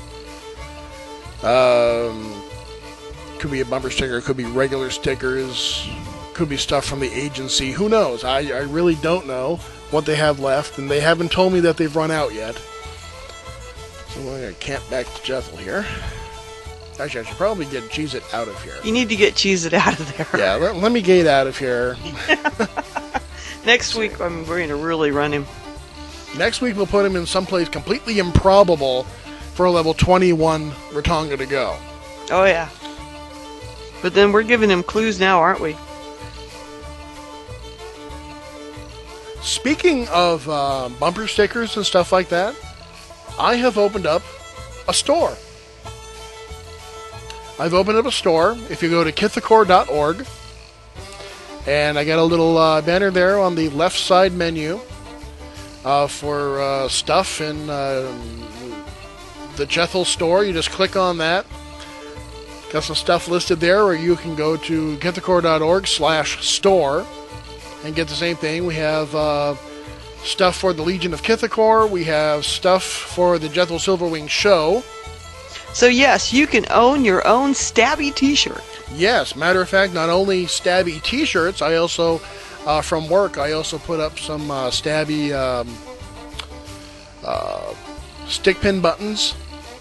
Um, could be a bumper sticker. Could be regular stickers. Could be stuff from the agency. Who knows? I, I really don't know what they have left, and they haven't told me that they've run out yet. So we're going to camp back to Jethel here. Actually, I should probably get Cheez-It out of here. You need to get Cheez It out of there. Yeah, let, let me get out of here. Next week, I'm going to really run him. Next week, we'll put him in someplace completely improbable for a level twenty-one Ratonga to go. Oh, yeah. But then we're giving him clues now, aren't we? Speaking of uh, bumper stickers and stuff like that, I have opened up a store. I've opened up a store. If you go to kithakor dot org, and I got a little uh, banner there on the left side menu uh, for uh, stuff in uh, the Jethel store. You just click on that. Got some stuff listed there, or you can go to kithakor dot org slash store and get the same thing. We have uh, stuff for the Legion of Kithakor. We have stuff for the Jethel Silverwing show. So, yes, you can own your own Stabby t-shirt. Yes, matter of fact, not only Stabby t-shirts, I also, uh, from work, I also put up some uh, Stabby um, uh, stick pin buttons.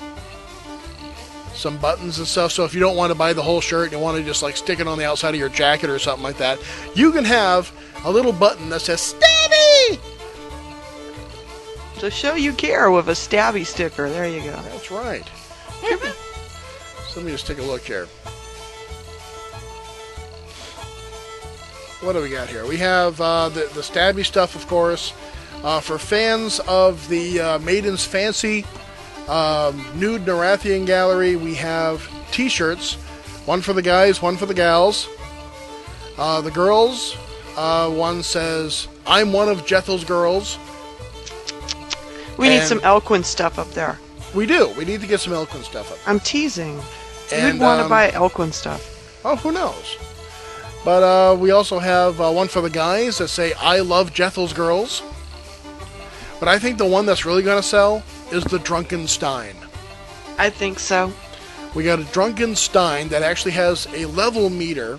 Some buttons and stuff, so if you don't want to buy the whole shirt and you want to just like stick it on the outside of your jacket or something like that, you can have a little button that says Stabby! So show you care with a stabby sticker. There you go. That's right. So let me just take a look here. What do we got here? We have uh, the, the stabby stuff, of course. Uh, for fans of the uh, Maiden's Fancy um, Nude Narathian Gallery, we have t-shirts. One for the guys, one for the gals. Uh, the girls, uh, one says, I'm one of Jethel's girls. We need And- some Elquin stuff up there. We do. We need to get some Elquin stuff up. I'm teasing. And, You'd want to um, buy Elquin stuff. Oh, who knows? But uh, we also have uh, one for the guys that say, I love Jethel's girls. But I think the one that's really going to sell is the Drunken Stein. I think so. We got a Drunken Stein that actually has a level meter.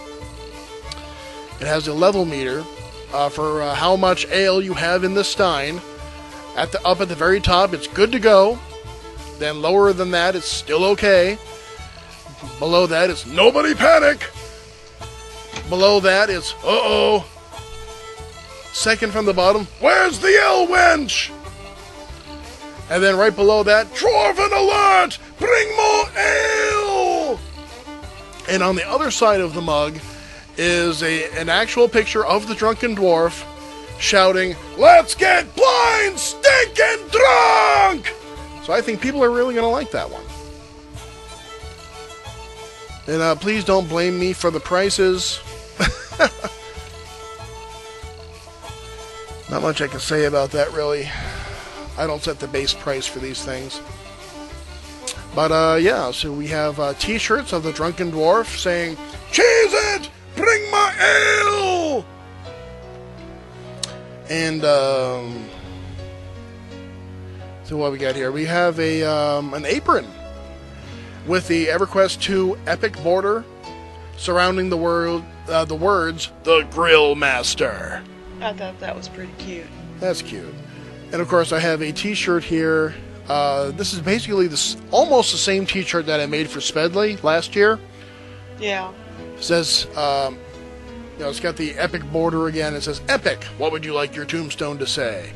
It has a level meter uh, for uh, how much ale you have in the stein. At the up at the very top, it's good to go. Then lower than that, it's still okay. Below that, it's nobody panic. Below that, it's uh-oh. Second from the bottom, where's the ale wench? And then right below that, Dwarven alert! Bring more ale! And on the other side of the mug is a an actual picture of the drunken dwarf shouting, let's get blind, stinking drunk! So I think people are really going to like that one. And uh, please don't blame me for the prices. Not much I can say about that, really. I don't set the base price for these things. But, uh, yeah, so we have uh, t-shirts of the Drunken Dwarf saying, cheese it! Bring my ale! And, um... so what we got here? We have a um, an apron with the EverQuest two Epic border surrounding the word, uh, the words, The Grill Master. I thought that was pretty cute. That's cute. And of course, I have a T-shirt here. Uh, this is basically this almost the same T-shirt that I made for Spedley last year. Yeah. It says, um, you know, it's got the Epic border again. It says, Epic, what would you like your tombstone to say?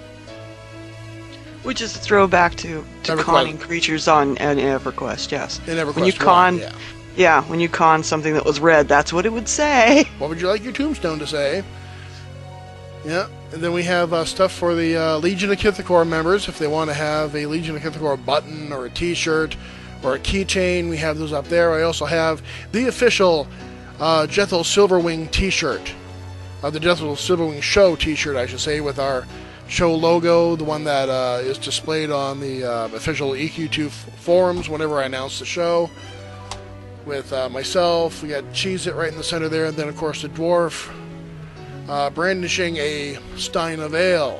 Which is a throwback to, to EverQuest. conning creatures on an EverQuest, yes. In EverQuest when you one, con, yeah. yeah, when you con something that was red, that's what it would say. What would you like your tombstone to say? Yeah, and then we have uh, stuff for the uh, Legion of Kithakor members if they want to have a Legion of Kithakor button or a T-shirt or a keychain. We have those up there. I also have the official uh, Jethel Silverwing T-shirt, uh, the Jethel Silverwing Show T-shirt, I should say, with our show logo, the one that uh, is displayed on the uh, official E Q two f- forums whenever I announce the show. With uh, myself, we got Cheese It right in the center there, and then of course the dwarf. Uh, brandishing a stein of ale.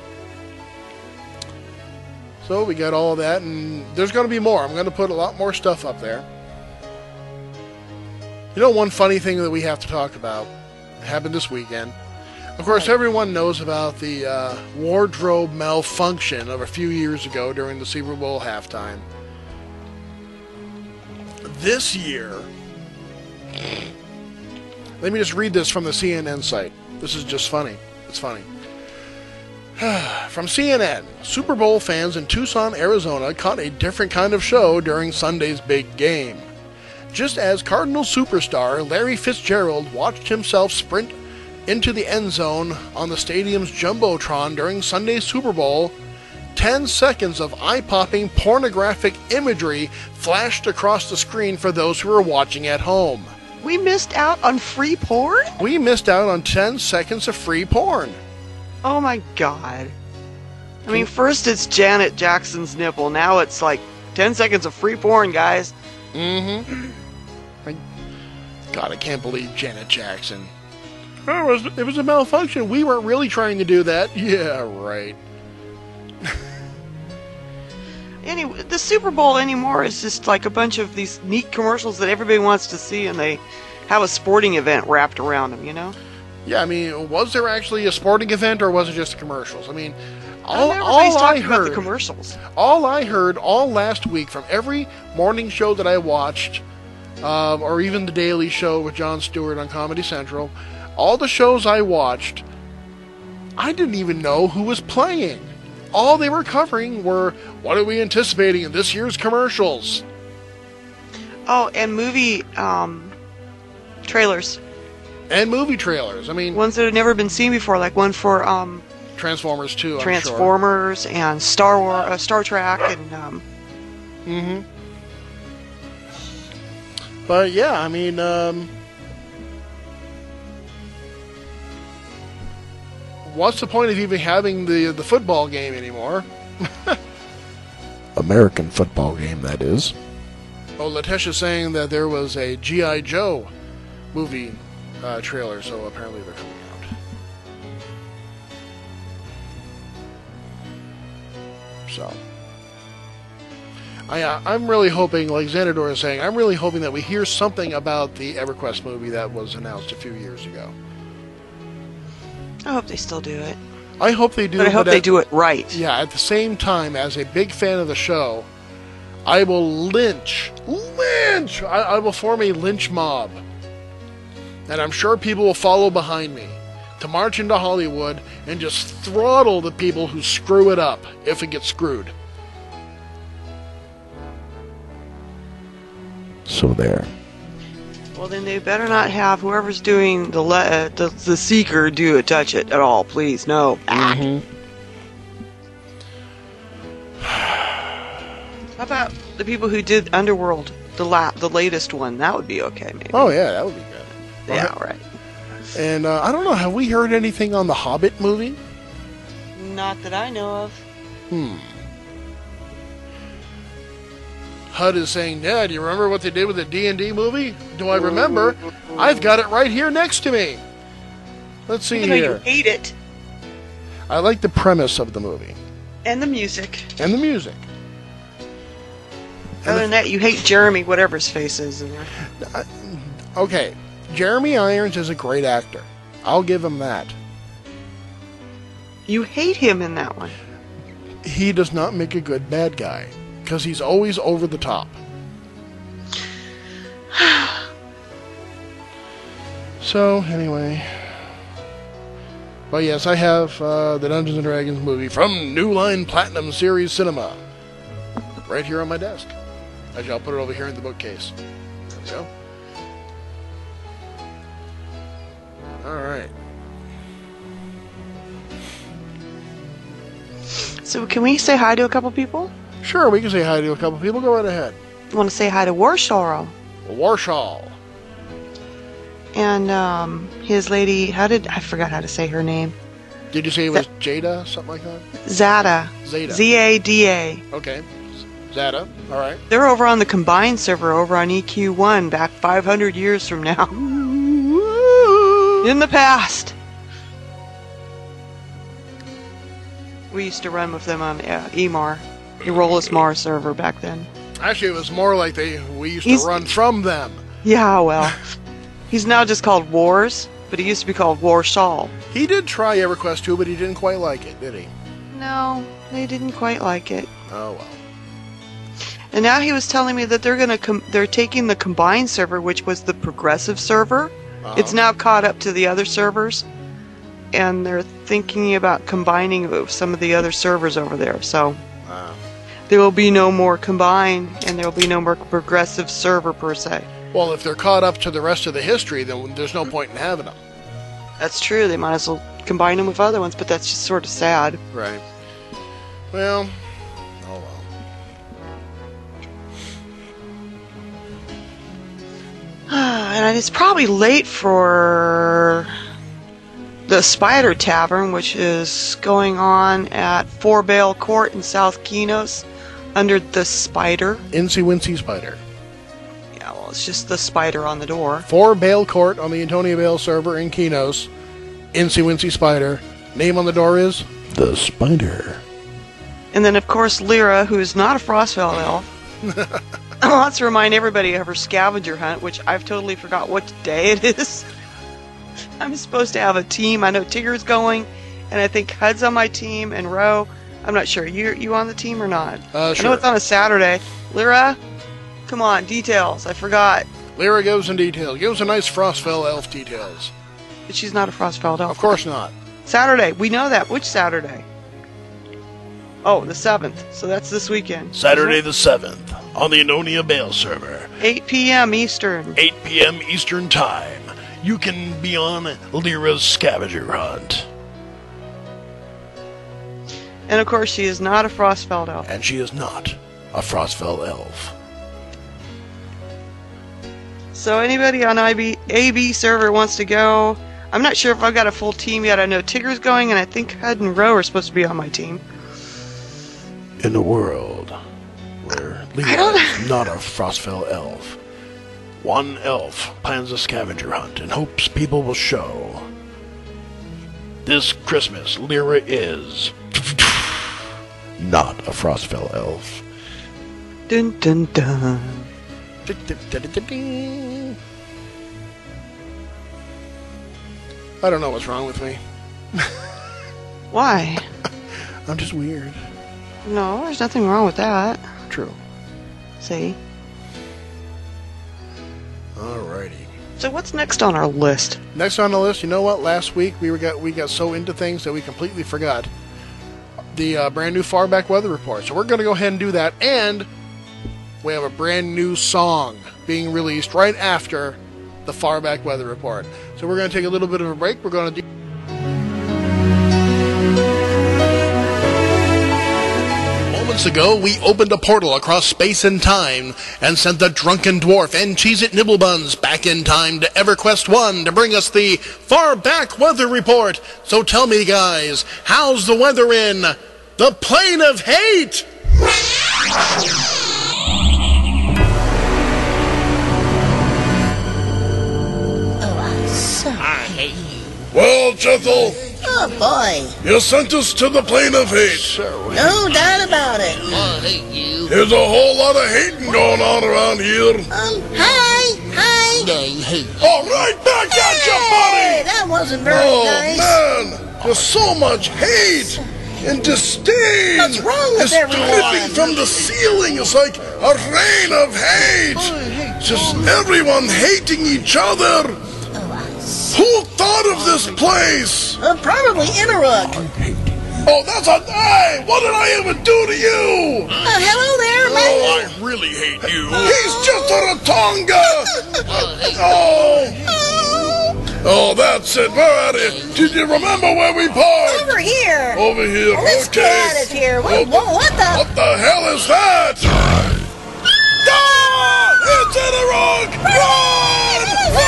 So we got all of that, and there's going to be more. I'm going to put a lot more stuff up there. You know, one funny thing that we have to talk about happened this weekend. Of course, everyone knows about the uh, wardrobe malfunction of a few years ago during the Super Bowl halftime. This year, let me just read this from the C N N site. This is just funny. It's funny. From C N N, Super Bowl fans in Tucson, Arizona caught a different kind of show during Sunday's big game. Just as Cardinal superstar Larry Fitzgerald watched himself sprint into the end zone on the stadium's Jumbotron during Sunday's Super Bowl, ten seconds of eye-popping pornographic imagery flashed across the screen for those who were watching at home. We missed out on free porn? We missed out on ten seconds of free porn. Oh my god. I mean, first it's Janet Jackson's nipple, now it's like ten seconds of free porn, guys. Mm-hmm. I, God, I can't believe Janet Jackson. Oh, it was, it was a malfunction. We weren't really trying to do that. Yeah, right. Anyway, the Super Bowl anymore is just like a bunch of these neat commercials that everybody wants to see, and they have a sporting event wrapped around them, you know? Yeah, I mean, was there actually a sporting event, or was it just the commercials? I mean, all, Everybody's all I talking about heard, the commercials. all I heard all last week from every morning show that I watched, uh, or even the Daily Show with Jon Stewart on Comedy Central, all the shows I watched, I didn't even know who was playing. all they were covering were, what are we anticipating in this year's commercials? Oh, and movie um, trailers. And movie trailers. I mean, Ones that had never been seen before, like one for um, Transformers two, I'm Transformers and Star Wars, uh, Star Trek, and um, sure. Mm-hmm. But yeah, I mean, um, what's the point of even having the the football game anymore? American football game, that is. Oh, Letitia's saying that there was a G I. Joe movie uh, trailer, so apparently they're coming out. So, I, uh, I'm really hoping, like Xanador is saying, I'm really hoping that we hear something about the EverQuest movie that was announced a few years ago. I hope they still do it. I hope they do. But I hope but they at, do it right. Yeah, at the same time, as a big fan of the show, I will lynch, lynch, I, I will form a lynch mob. And I'm sure people will follow behind me to march into Hollywood and just throttle the people who screw it up, if it gets screwed. So there. Well, then they better not have whoever's doing the le- uh, the, the Seeker do it, touch it at all, please. No. Mm-hmm. How about the people who did Underworld, the la- the latest one? That would be okay, maybe. Oh, yeah, that would be good. Yeah, right. And uh, I don't know, have we heard anything on the Hobbit movie? Not that I know of. Hmm. H U D is saying, yeah, do you remember what they did with the D and D movie? Do I remember? I've got it right here next to me. Let's see Even though here. you hate it. I like the premise of the movie. And the music. And the music. Other than that, you hate Jeremy, whatever his face is. In there. Uh, okay, Jeremy Irons is a great actor. I'll give him that. You hate him in that one. He does not make a good bad guy, because he's always over the top. So, anyway. But yes, I have uh, the Dungeons and Dragons movie from New Line Platinum Series Cinema. Right here on my desk. Actually, I'll put it over here in the bookcase. There we go. Alright. So can we say hi to a couple people? Sure, we can say hi to a couple people. Go right ahead. I want to say hi to Warshall. Warshall. And um, his lady, how did, I forgot how to say her name. Did you say it was Jada? Something like that? Zada. Zeta. Z A D A. Okay. Zada. Alright. They're over on the Combined server over on E Q one back five hundred years from now. In the past. We used to run with them on uh, E M A R, Eurolus M A R server back then. Actually, it was more like they we used He's- to run from them. Yeah, well. He's now just called Wars, but he used to be called Warshall. He did try EverQuest two, but he didn't quite like it, did he? No, they didn't quite like it. Oh well. And now he was telling me that they're gonna com- they're taking the Combined server, which was the progressive server. Uh-huh. It's now caught up to the other servers, and they're thinking about combining with some of the other servers over there. So Uh, there will be no more Combined, and there will be no more progressive server per se. well, if they're caught up to the rest of the history, then there's no point in having them. That's true. They might as well combine them with other ones, but that's just sort of sad. Right. Well, oh well. And it's probably late for the Spider Tavern, which is going on at Four Bale Court in South Kinos under the Spider. Incy Wincy Spider. Yeah, well, it's just the Spider on the door. For Bale Court on the Antonia Bale server in Kinos. Incy Wincy Spider. Name on the door is The Spider. And then, of course, Lyra, who is not a Frostfell elf, wants to remind everybody of her scavenger hunt, which I've totally forgot what day it is. I'm supposed to have a team. I know Tigger's going, and I think H U D's on my team, and Ro. I'm not sure. You you on the team or not? Uh, I sure. know it's on a Saturday. Lyra, come on, details. I forgot. Lyra goes in detail. Gives a nice Frostfell elf details. But she's not a Frostfell elf. Of course not. Saturday. We know that. Which Saturday? Oh, the seventh. So that's this weekend. Saturday the seventh on the Anonia Bale server. eight p.m. Eastern. eight p.m. Eastern Time. You can be on Lyra's scavenger hunt. And of course, she is not a Frostfell elf. And she is not a Frostfell elf. So anybody on I B, A B server wants to go. I'm not sure if I've got a full team yet. I know Tigger's going, and I think Hud and Roe are supposed to be on my team. In a world where Lyra don't- is not a Frostfell elf, one elf plans a scavenger hunt and hopes people will show. This Christmas, Lyra is not a Frostfell elf. Dun dun dun. I don't know what's wrong with me. Why? I'm just weird. No, there's nothing wrong with that. True. See? Alrighty. So what's next on our list? Next on the list, you know what? Last week we were got we got so into things that we completely forgot the uh, brand new Far Back Weather Report. So we're going to go ahead and do that, and we have a brand new song being released right after the Far Back Weather Report. So we're going to take a little bit of a break. We're going to do. Moments ago, we opened a portal across space and time and sent the Drunken Dwarf and Cheez-It Nibblebuns back in time to EverQuest one to bring us the Far Back Weather Report. So tell me, guys, how's the weather in the Plane of Hate? Oh, I so hate you. Well, Jethel, Oh, boy. you sent us to the Plane of Hate. No doubt about it. There's a whole lot of hating going on around here. Um, hi. Hi. All right, back at you, Hey, buddy. that wasn't very Oh, nice. man, there's so much hate and disdain. What's wrong with it's everyone? dripping from the ceiling. It's like a rain of hate. Just everyone hating each other. Oh, I see. Who thought of this place? Uh, probably Inaruk. Oh, that's a... Hey, what did I even do to you? Uh, hello there, Oh, man. I really hate you. He's just a Ratonga. Oh. Oh, that's it. We're at it. Did you remember where we parked? Over here. Over here. Let's okay. get out of here. What, Okay. what, what the? What the hell is that? Ah! It's in a rock! Run!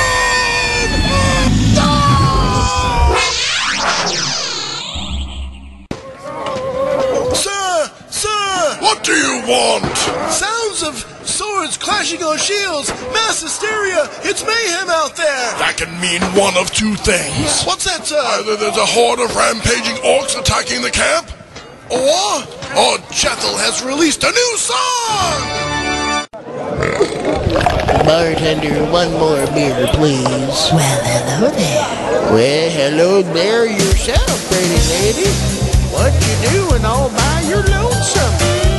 Run! Sir! Sir! What do you want? Sounds of swords clashing on shields! Mass hysteria! It's mayhem out there! That can mean one of two things. What's that, sir? Either there's a horde of rampaging orcs attacking the camp, or, or Jethel has released a new song! Bartender, one more beer, please. Well, hello there. Well, hello there yourself, pretty lady. What you doing all by your lonesome?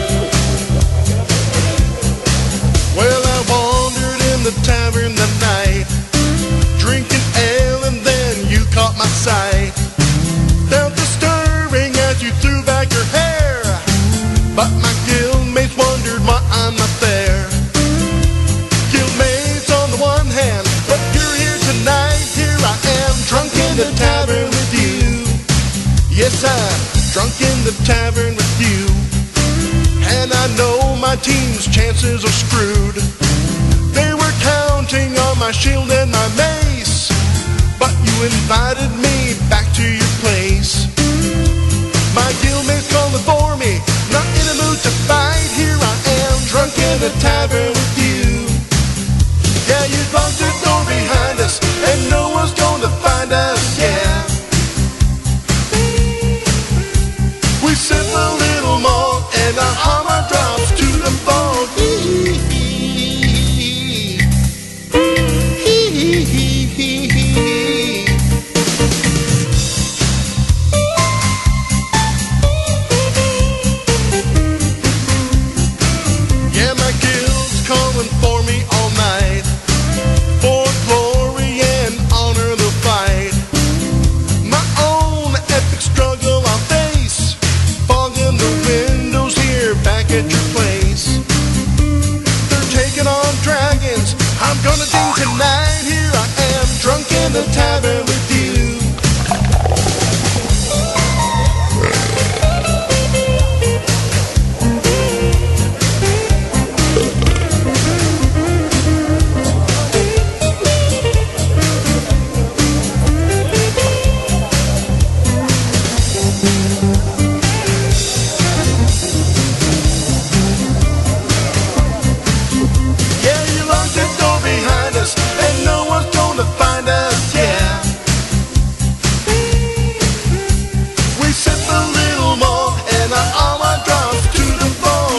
Well, I wandered in the tavern that night, drinking ale, and then you caught my sight. Felt the stirring as you threw back your hair, but my guildmates wondered why I'm not there. Guildmates on the one hand, but you're here tonight. Here I am, drunk in the tavern with you. Yes, I'm drunk in the tavern with you. And I know my team's chances are screwed. They were counting on my shield and my mace, but you invited me back to your place. My guildmates calling for me, not in a mood to fight. Here I am, drunk in the tavern with you. Yeah, you locked the door behind us, and no one's gonna find us, yeah. We sip a little more, and our hammer drops to the bone. the tavern with you. Yeah, you locked the door behind us, and no one's gonna find us, yeah. We sip a little more, and our armor drops to the floor.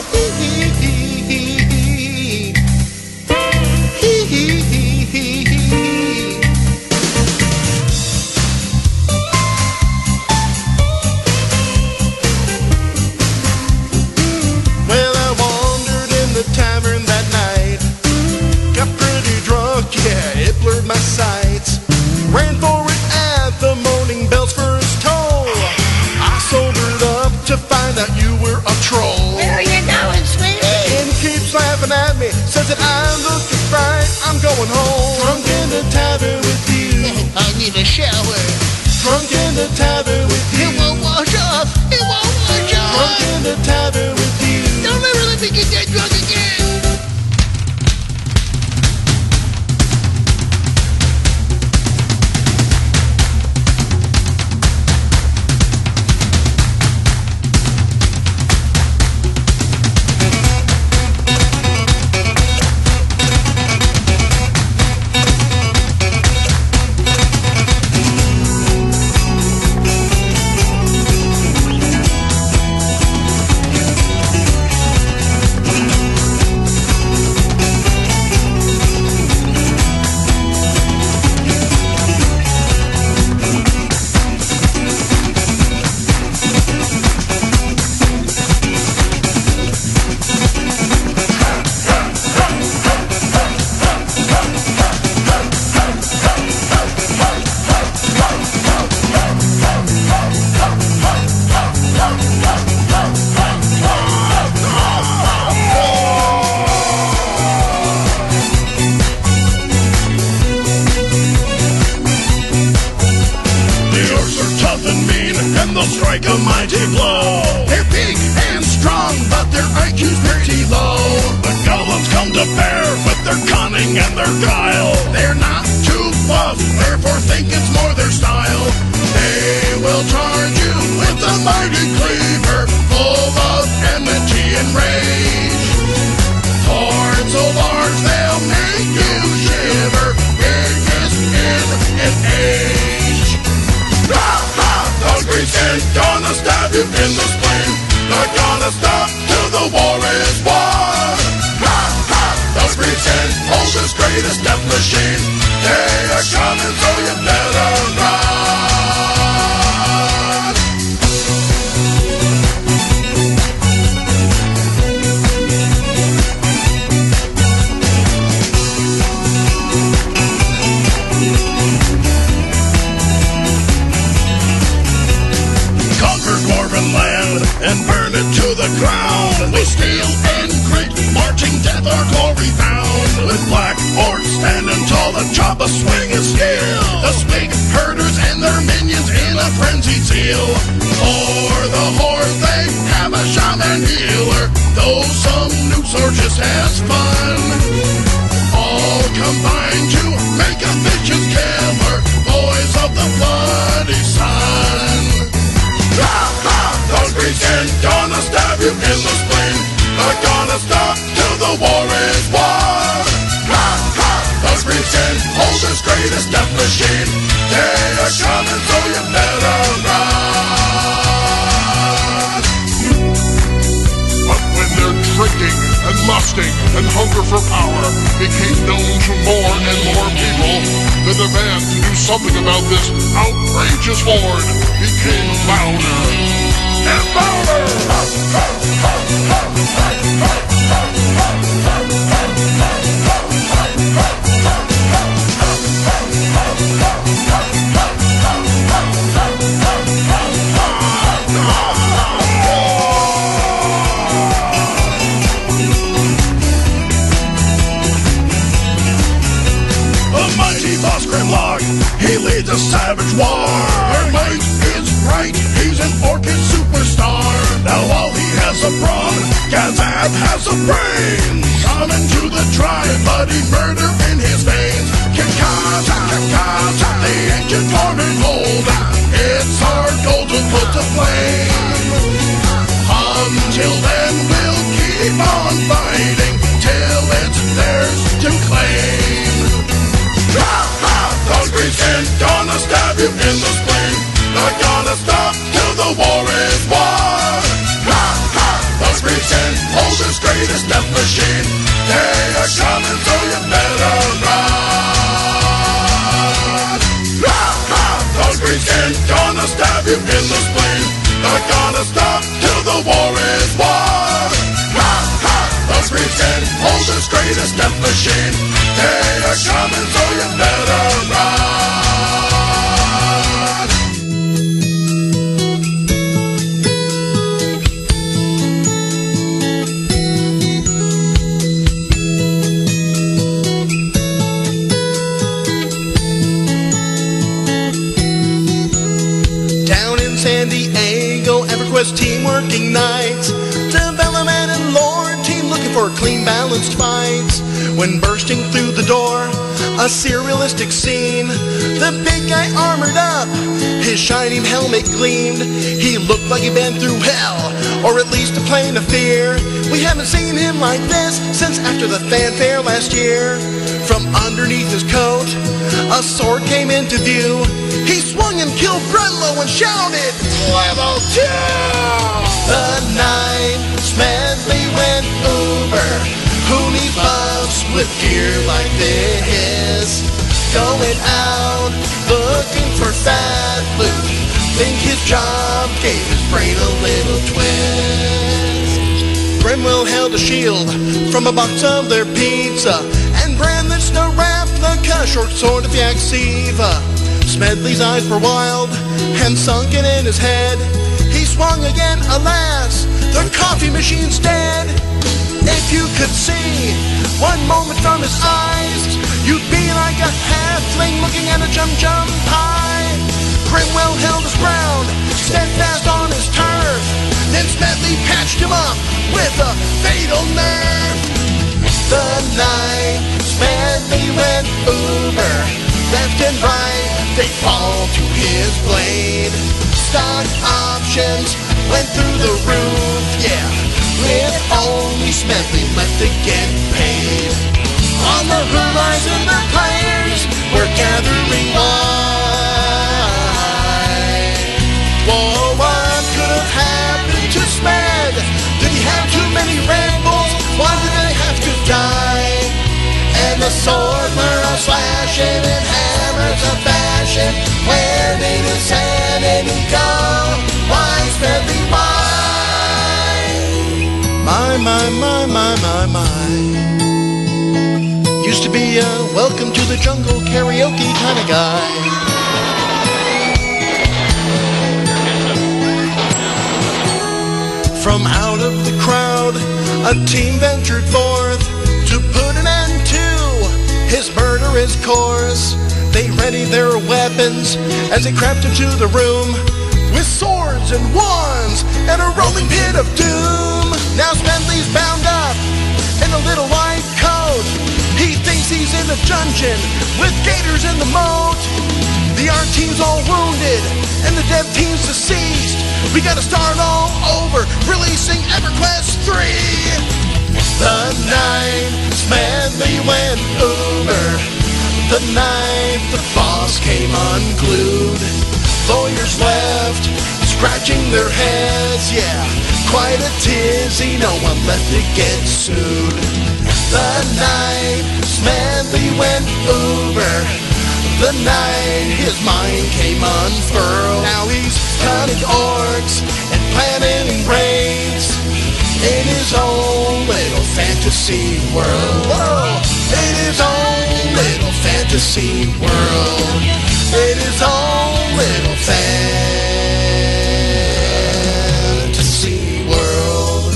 Well, I wandered in the tavern that night. Got pretty drunk, yeah, it blurred my sights. Ran for it at the morning bell's first toll. I sobered up to find out you were a troll. Where are you going, sweetie? And keeps laughing at me, says that I'm looking fine, I'm going home. Drunk in the tavern with you. I need a shower. Drunk in the tavern with you. It won't wash off. It won't wash Drunk off. in the tavern with you. Don't ever let me get that drunk again. The orcs are tough and mean, and they'll strike a mighty blow. They're big and strong, but their I Q's pretty low. The goblins come to bear with their cunning and their guile. They're not too buff, therefore think it's more their style. They will charge you with a mighty cleaver, full of enmity and rage. Horns so large they'll make you shiver, biggest in an age. Ha ha! Those Greeks ain't gonna stab you in the spleen. Not gonna stop till the war is won. Ha ha! Those Greeks ain't Polska's greatest death machine. They are coming, so you better run. Conquer Dwarven land and burn it to the ground. We steal and great, marching death our glory found. With black orcs standing tall, the chop a swing of steel. The snake herders and their minions in a frenzied zeal. For the horde they have a shaman healer, though some nukes or just has fun. All combined to make a vicious killer, boys of the bloody sun. Ha ha! Those Greeks ain't gonna stab you in the spleen. Not gonna stop till the war is won. Ha ha! Those Greeks ain't Polska's greatest death machine. They are coming, so you better run. But when their drinking and lusting and hunger for power became known to more and more people, the demand to do something about this outrageous horde became louder and louder. A mighty boss Grimlock, he leads a savage war. Our mate is right, he's an orchid superstar. Now while he has a brawn, Gazab has a brain. Coming to the tribe, bloody murder in his veins. Kikata, Kikata, the ancient Norman hold. It's our goal to put to flame. Until then we'll keep on fighting till it's theirs to claim. Ha ha! Those greaskin gonna stab you in the spleen. Not gonna stop till the war is won. Ha ha! Those greaskin hold the greatest death machine. They are coming, so you better run. Ha ha! Those greaskin gonna stab you in the spleen. Not gonna stop till the war is won. Ha ha! Those greaskin hold the greatest death machine. They are coming, so you better run. Down in San Diego, EverQuest team working nights. Development and lore team looking for clean, balanced fights. When bursting through the door, a surrealistic scene. The big guy armored up, his shining helmet gleamed. He looked like he'd been through hell, or at least a plane of fear. We haven't seen him like this since after the fanfare last year. From underneath his coat, a sword came into view. He swung and killed Grunlow and shouted, "Level two!" The night Smedley went uber. Who needs buffs with gear like this? Going out looking for fat loot. Think his job gave his brain a little twist. Grimwell held a shield from a box of their pizza and brandished a replica short sword of Yaksiva. Smedley's eyes were wild and sunken in his head. He swung again, alas, the coffee machine's dead. If you could see one moment from his eyes, you'd be like a halfling looking at a jum-jum pie. Grimwell held his ground, steadfast on his turf. Then Smedley patched him up with a fatal nerve. The night Smedley went uber, left and right, they fall to his blade. Stock options went through the roof, yeah, with only Smedley left to get paid. On the horizon, the players were gathering wide. Whoa, what could have happened to Smed? Did he have too many Red Bulls? Why did they have to die? And the swordler are slashing and hammers are bashing. Where did his sanity go? Why, Smedley, why? My, my, my, my, my, my. Used to be a welcome to the jungle karaoke kind of guy. From out of the crowd, a team ventured forth to put an end to his murderous course. They readied their weapons as they crept into the room with swords and wands and a rolling pit of doom. Now Smedley's bound up in a little white coat. He thinks he's in a dungeon with gators in the moat. The art team's all wounded and the dev team's deceased. We gotta start all over, releasing EverQuest three. The night Smedley went uber, the night the boss came unglued. Lawyers left, scratching their heads, yeah, quite a tizzy, no one left to get sued. The night Smedley went uber, the night his mind came unfurled. Now he's cutting orcs and planning raids in his own little fantasy world. Whoa. In his own little fantasy world. In his own little fantasy world.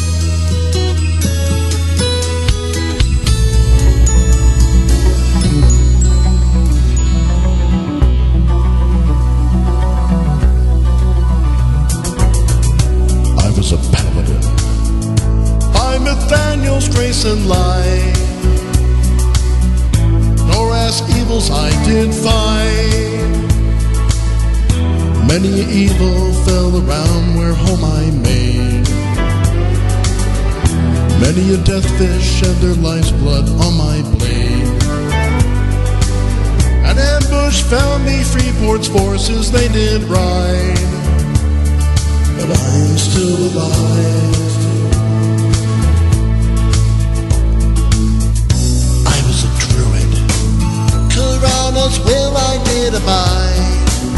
peace and light. Nor as evils I did find. Many evil fell around where home I made. Many a death fish shed their life's blood on my blade. An ambush found me, Freeport's forces they did ride. But I am still alive. I was a druid. Khurana's will I did abide.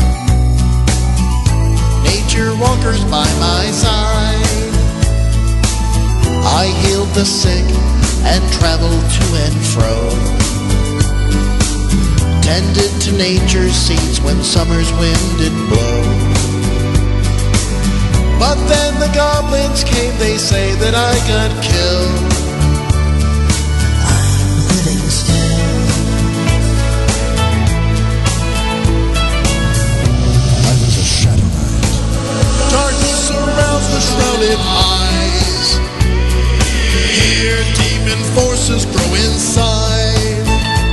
Nature walkers by my side. I healed the sick and traveled to and fro. Tended to nature's seeds when summer's wind did blow. But then the goblins came, they say that I got killed. I'm living still. I was a shadow knight. Darkness surrounds the shrouded eyes. Here demon forces grow inside.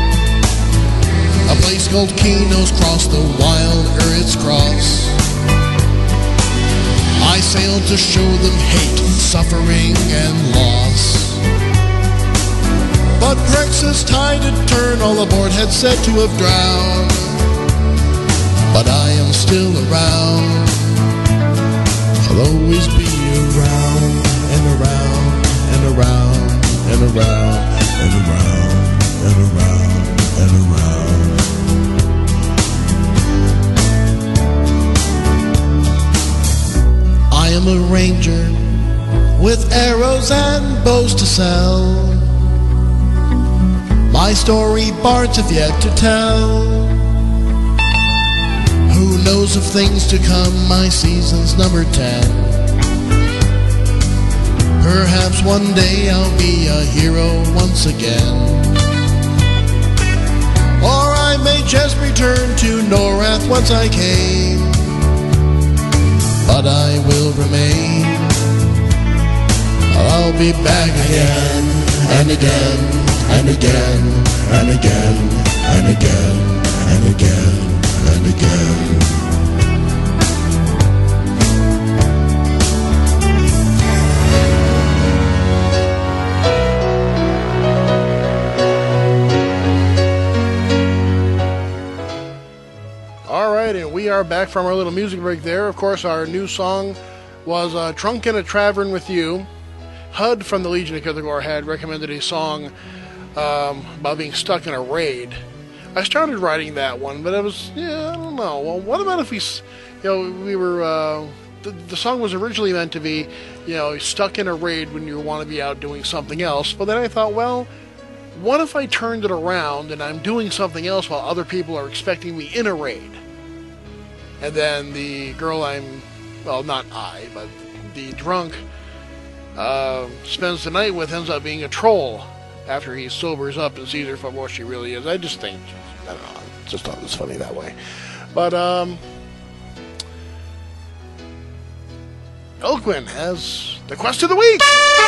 A place called Kinos cross the wild Earth's cross. I sailed to show them hate, suffering, and loss. But Grex's tide had turned, all aboard had said to have drowned. But I am still around. I'll always be around, and around, and around, and around, and around, and around, and around. I am a ranger with arrows and bows to sell. My story bards have yet to tell. Who knows of things to come, my season's number ten. Perhaps one day I'll be a hero once again. Or I may just return to Norath once I came. But I will remain. I'll be back again, and again, and again, and again, and again, and again, and again. All right, and we are back from our little music break there. Of course, our new song was uh, Drunk in a Tavern with You. H U D from the Legion of Kithagor had recommended a song um, about being stuck in a raid. I started writing that one, but it was, yeah, I don't know. Well, what about if we, s- you know, we were, uh, the, the song was originally meant to be, you know, stuck in a raid when you want to be out doing something else. But then I thought, well, what if I turned it around and I'm doing something else while other people are expecting me in a raid? And then the girl I'm, well, not I, but the drunk uh, spends the night with ends up being a troll after he sobers up and sees her for what she really is. I just think, I don't know, I just thought it was funny that way. But, um, Elquin has the quest of the week!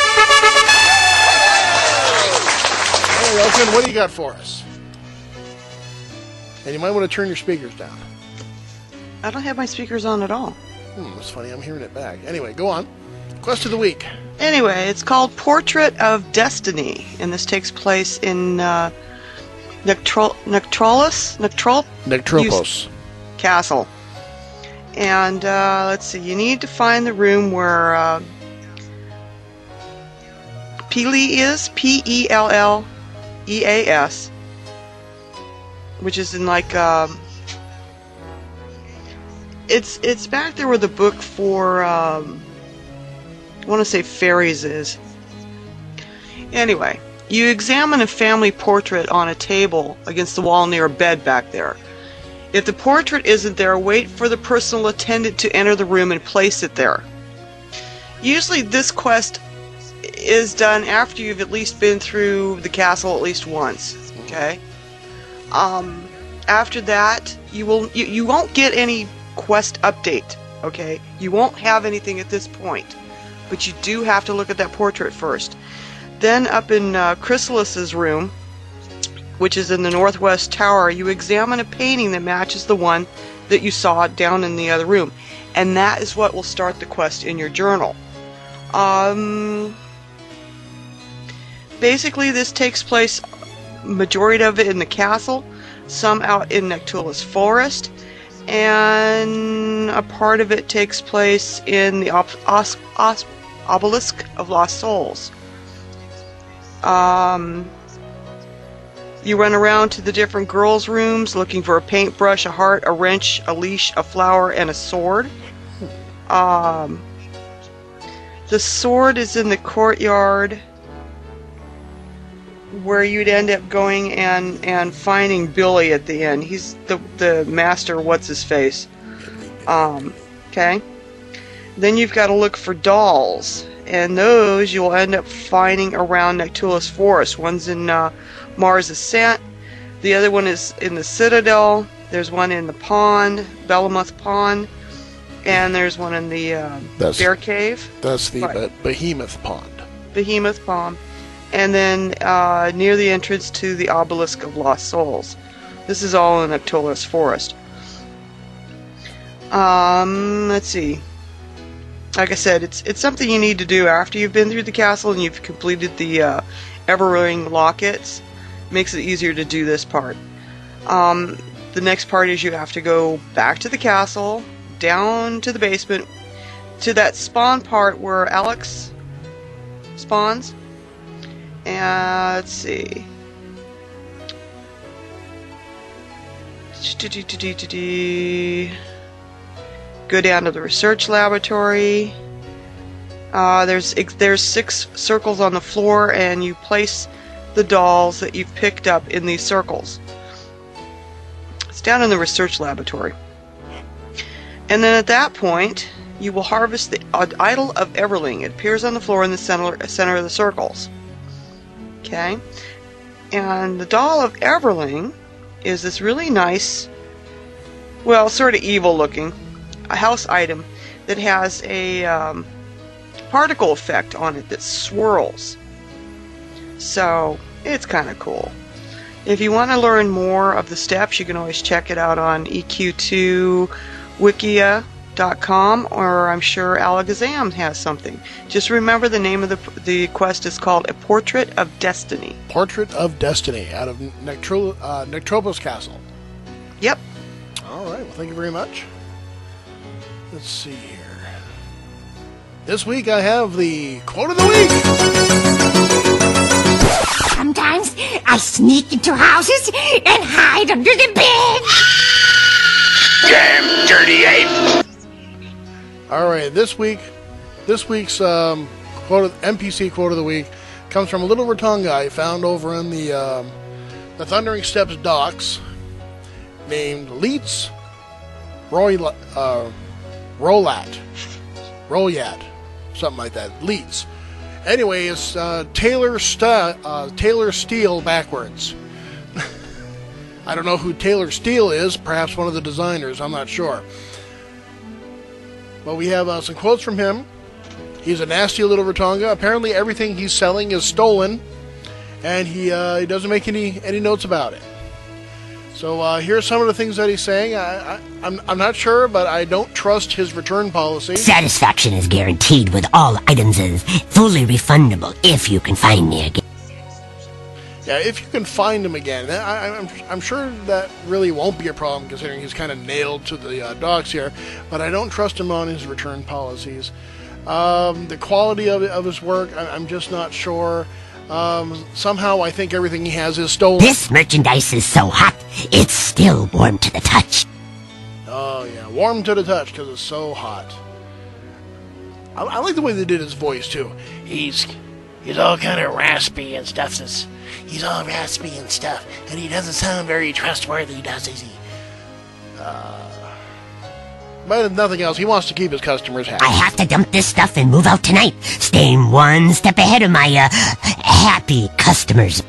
Hey, Elquin, what do you got for us? And you might want to turn your speakers down. I don't have my speakers on at all. Hmm, that's funny. I'm hearing it back. Anyway, go on. Quest of the week. Anyway, it's called Portrait of Destiny, and this takes place in uh, Nectro- Nectrolis? Nectrol- Nectropos. Castle. And uh, let's see, you need to find the room where uh, Pele is, P E L L E A S, which is in like, um, it's it's back there where the book for, um, I want to say fairies is. Anyway, you examine a family portrait on a table against the wall near a bed back there. If the portrait isn't there, wait for the personal attendant to enter the room and place it there. Usually this quest is done after you've at least been through the castle at least once. Okay? Um, after that, you will you, you won't get any quest update. Okay? You won't have anything at this point. But you do have to look at that portrait first. Then up in uh, Chrysalis's room, which is in the northwest tower, you examine a painting that matches the one that you saw down in the other room. And that is what will start the quest in your journal. Um, basically, this takes place, majority of it in the castle, some out in Nectula's forest, and a part of it takes place in the op os os obelisk of Lost Souls. Um, you run around to the different girls' rooms looking for a paintbrush, a heart, a wrench, a leash, a flower, and a sword. Um, the sword is in the courtyard where you'd end up going and, and finding Billy at the end. He's the, the master what's-his-face. Um, okay? Then you've got to look for dolls, and those you'll end up finding around Nectula's forest. One's in uh, Mars Ascent, the other one is in the Citadel, there's one in the pond, Bellamuth Pond, and there's one in the uh, That's- Bear Cave. That's the Right. Be- Behemoth Pond. Behemoth Pond, and then uh, near the entrance to the Obelisk of Lost Souls. This is all in Nectula's forest. Um, let's see. Like I said, it's it's something you need to do after you've been through the castle and you've completed the uh, Everring lockets. Makes it easier to do this part. Um, the next part is you have to go back to the castle, down to the basement, to that spawn part where Alex spawns. And let's see. Go down to the research laboratory. Uh, there's there's six circles on the floor, and you place the dolls that you've picked up in these circles. It's down in the research laboratory. And then at that point, you will harvest the idol of Everling. It appears on the floor in the center, center of the circles. Okay? And the doll of Everling is this really nice, well, sort of evil looking, a house item that has a um, particle effect on it that swirls. So, it's kind of cool. If you want to learn more of the steps, you can always check it out on E Q two wikia dot com, or I'm sure Alakazam has something. Just remember the name of the the quest is called A Portrait of Destiny. Portrait of Destiny out of Nectro, uh, Nectropos Castle. Yep. All right, well, thank you very much. Let's see here. This week I have the quote of the week. Sometimes I sneak into houses and hide under the bed. Damn dirty ape! All right, this week, this week's um, quote of, N P C quote of the week comes from a little Ratonga I found over in the um, the Thundering Steps docks, named Leets Roy uh, Rolat Royat, something like that. Leets. Anyway, it's uh, Taylor St- uh, Taylor Steele backwards. I don't know who Taylor Steele is. Perhaps one of the designers. I'm not sure. But we have uh, some quotes from him. He's a nasty little Ratonga. Apparently, everything he's selling is stolen, and he uh, he doesn't make any any notes about it. So uh, here's some of the things that he's saying. I, I, I'm I'm not sure, but I don't trust his return policy. Satisfaction is guaranteed with all items is fully refundable if you can find me again. Yeah, if you can find him again, I, I'm I'm sure that really won't be a problem considering he's kind of nailed to the uh, docks here. But I don't trust him on his return policies. Um, the quality of of his work, I, I'm just not sure. Um, somehow I think everything he has is stolen. This merchandise is so hot, it's still warm to the touch. Oh yeah, warm to the touch because it's so hot. I, I like the way they did his voice too. He's he's all kind of raspy and stuff. This, he's all raspy and stuff, and he doesn't sound very trustworthy, does he? But if nothing else, he wants to keep his customers happy. I have to dump this stuff and move out tonight, staying one step ahead of my uh, happy customers.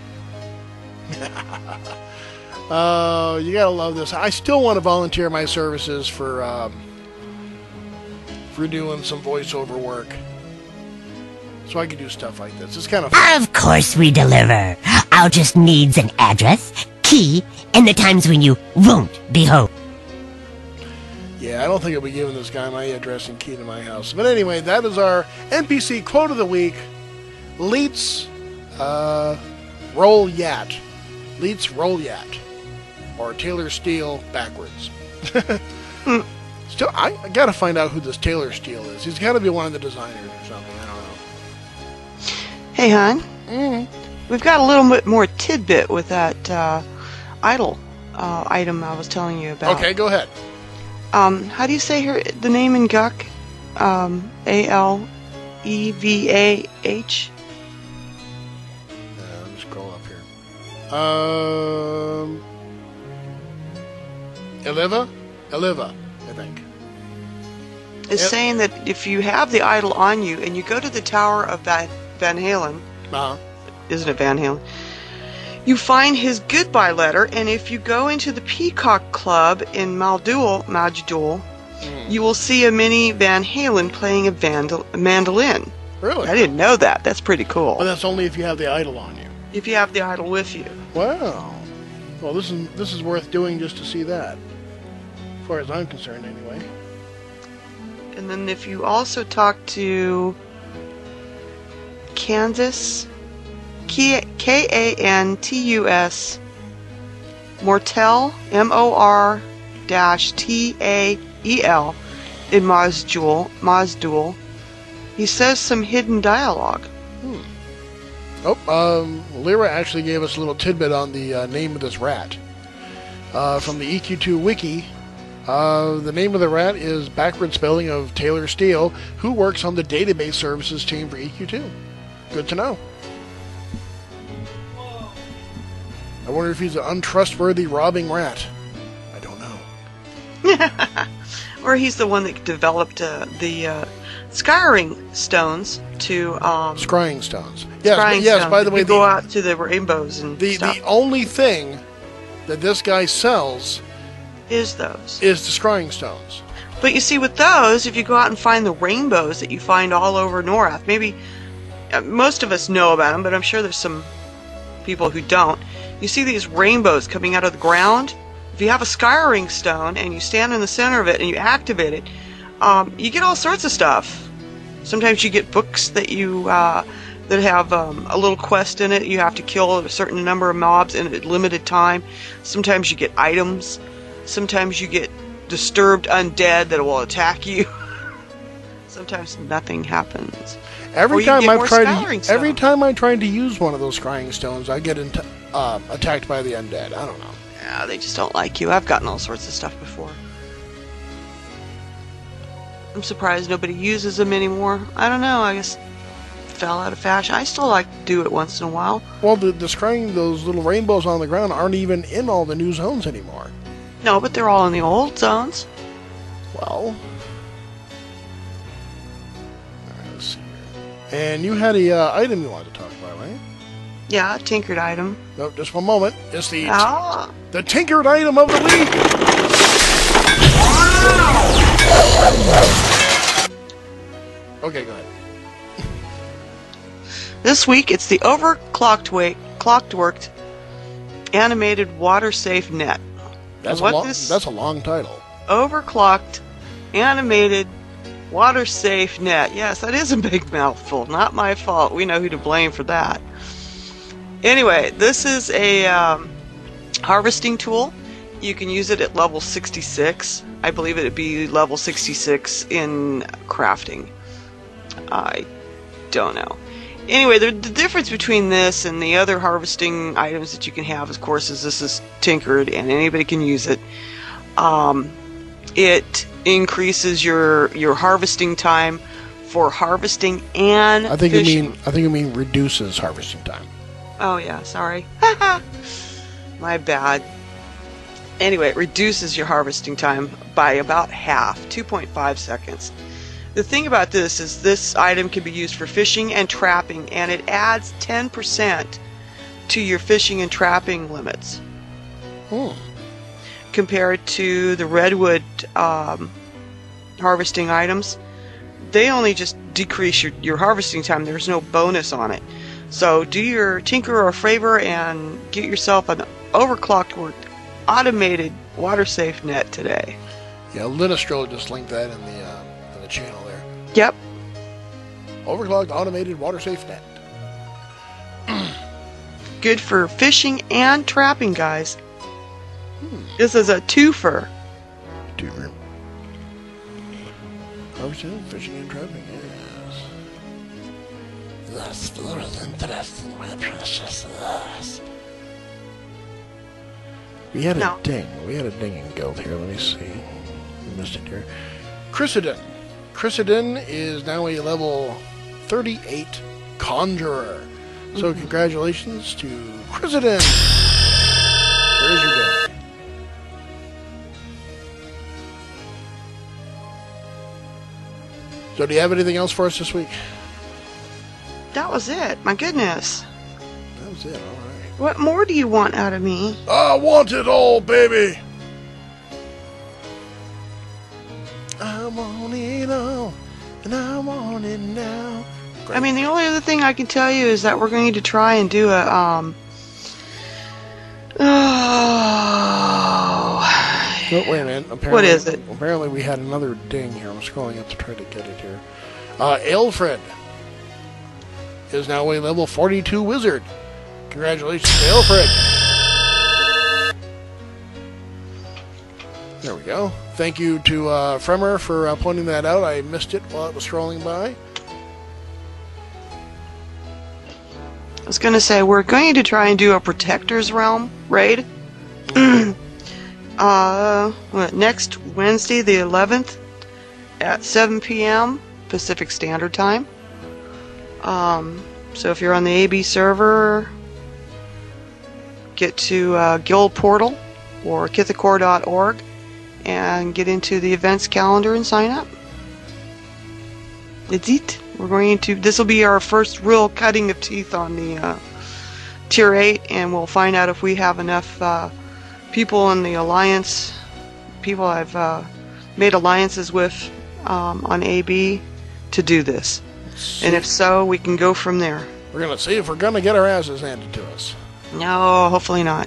Oh, uh, you gotta love this. I still want to volunteer my services for um, for doing some voiceover work. so I can do stuff like this. It's kind of fun. Of course we deliver. I'll just needs an address, key, and the times when you won't be home. Yeah, I don't think I'll be giving this guy my address and key to my house. But anyway, that is our N P C quote of the week. Leets, uh, roll yat. Leets, roll yat. Or Taylor Steele backwards. Still, I, I gotta find out who this Taylor Steele is. He's gotta be one of the designers or something. I don't know. Hey, hon. Mm. We've got a little bit more tidbit with that uh, idol uh, item I was telling you about. Okay, go ahead. Um, how do you say her the name in Guck? Um, A L E V A H. Uh, let me scroll up here. Um, Eliva, Eliva, I think. Is Yep. saying that if you have the idol on you and you go to the Tower of Van, Van Halen, Uh-huh. isn't it Van Halen? You find his goodbye letter, and if you go into the Peacock Club in Maldul, Majdul, you will see a mini Van Halen playing a, vandal, a mandolin. Really? I didn't know that. That's pretty cool. But that's only if you have the idol on you. If you have the idol with you. Wow. Well, this is this is worth doing just to see that. As far as I'm concerned, anyway. And then if you also talk to Kansas, K A N T U S, Mortel, M O R dash T A E L, in Mazdul, Mazdul, he says some hidden dialogue. Oh, um, Lyra actually gave us a little tidbit on the uh, name of this rat. Uh, from the E Q two wiki, uh, the name of the rat is backward spelling of Taylor Steele, who works on the database services team for E Q two. Good to know. I wonder if he's an untrustworthy robbing rat. I don't know. Or he's the one that developed uh, the uh, Skyring stones to um, Scrying stones. Yes, scrying but yes. stones. By the If way, you the, go out to the rainbows and the stuff. the only thing that this guy sells is those. is the scrying stones. But you see, with those, if you go out and find the rainbows that you find all over Norath, maybe uh, most of us know about them, but I'm sure there's some people who don't. You see these rainbows coming out of the ground. If you have a Skyring stone and you stand in the center of it and you activate it, um, you get all sorts of stuff. Sometimes you get books that you uh, that have um, a little quest in it. You have to kill a certain number of mobs in a limited time. Sometimes you get items. Sometimes you get disturbed undead that will attack you. Sometimes nothing happens. Or Every you time get I've more tried Skyring to, every stones. time I tried to use one of those scrying stones, I get into, uh, attacked by the undead. I don't know. Yeah, they just don't like you. I've gotten all sorts of stuff before. I'm surprised nobody uses them anymore. I don't know. I guess it fell out of fashion. I still like to do it once in a while. Well, the, the scrying, those little rainbows on the ground aren't even in all the new zones anymore. No, but they're all in the old zones. Well, alright, let's see here. And you had a uh, item you wanted to talk about, right? Yeah, a tinkered item. No, just one moment. It's the Ah, the tinkered item of the week. Okay, go ahead. this week it's the overclocked weight, clocked worked animated water safe net. That's What a long. this- That's a long title. Overclocked animated water safe net. Yes, that is a big mouthful. Not my fault. We know who to blame for that. Anyway, this is a um, harvesting tool. You can use it at level sixty-six. I believe it'd be level sixty-six in crafting. I don't know. Anyway, the, the difference between this and the other harvesting items that you can have, of course, is this is tinkered and anybody can use it. Um, it increases your your harvesting time for harvesting and I think fishing. you mean. I think you mean reduces harvesting time. Oh yeah, sorry. My bad. Anyway, it reduces your harvesting time by about half, two point five seconds. The thing about this is this item can be used for fishing and trapping, and it adds ten percent to your fishing and trapping limits Hmm. compared to the redwood um, harvesting items. they only just decrease your, your harvesting time. There's no bonus on it. So do your tinker a favor and get yourself an overclocked or automated water safe net today. Yeah, Linistro just linked that in the uh, in the channel there. Yep. Overclocked automated water safe net. Good for fishing and trapping, guys. Hmm. This is a twofer. Twofer. Harvesting, fishing, and trapping. Yes. That's little interesting, my precious. Yes. We had a No. ding. We had a ding in guild here. Let me see. We missed it here. Chrysadin. Chrysadin is now a level thirty-eight conjurer. So Mm-hmm. congratulations to Chrysadin. There's your ding. So do you have anything else for us this week? That was it. My goodness. That was it. All right. What more do you want out of me? I want it all, baby. I want it all, and I want it now. I mean, the only other thing I can tell you is that we're going to try and do a, um... Oh... Oh, wait a minute. Apparently, What is it? Apparently we had another ding here. I'm scrolling up to try to get it here. Uh, Alfred is now a level forty-two wizard. Congratulations to Alfred. There we go. Thank you to uh, Fremer for uh, pointing that out. I missed it while it was scrolling by. I was going to say, we're going to try and do a Protector's Realm raid. uh, what, next Wednesday, the eleventh, at seven p.m. Pacific Standard Time. Um, so if you're on the A B server, get to uh, Guild Portal or kithakor dot org and get into the events calendar and sign up. That's it. We're going to, this will be our first real cutting of teeth on the uh, tier eight, and we'll find out if we have enough uh, people in the alliance, people I've uh, made alliances with um, on A B to do this. And if so, we can go from there. We're going to see if we're going to get our asses handed to us. No, hopefully not.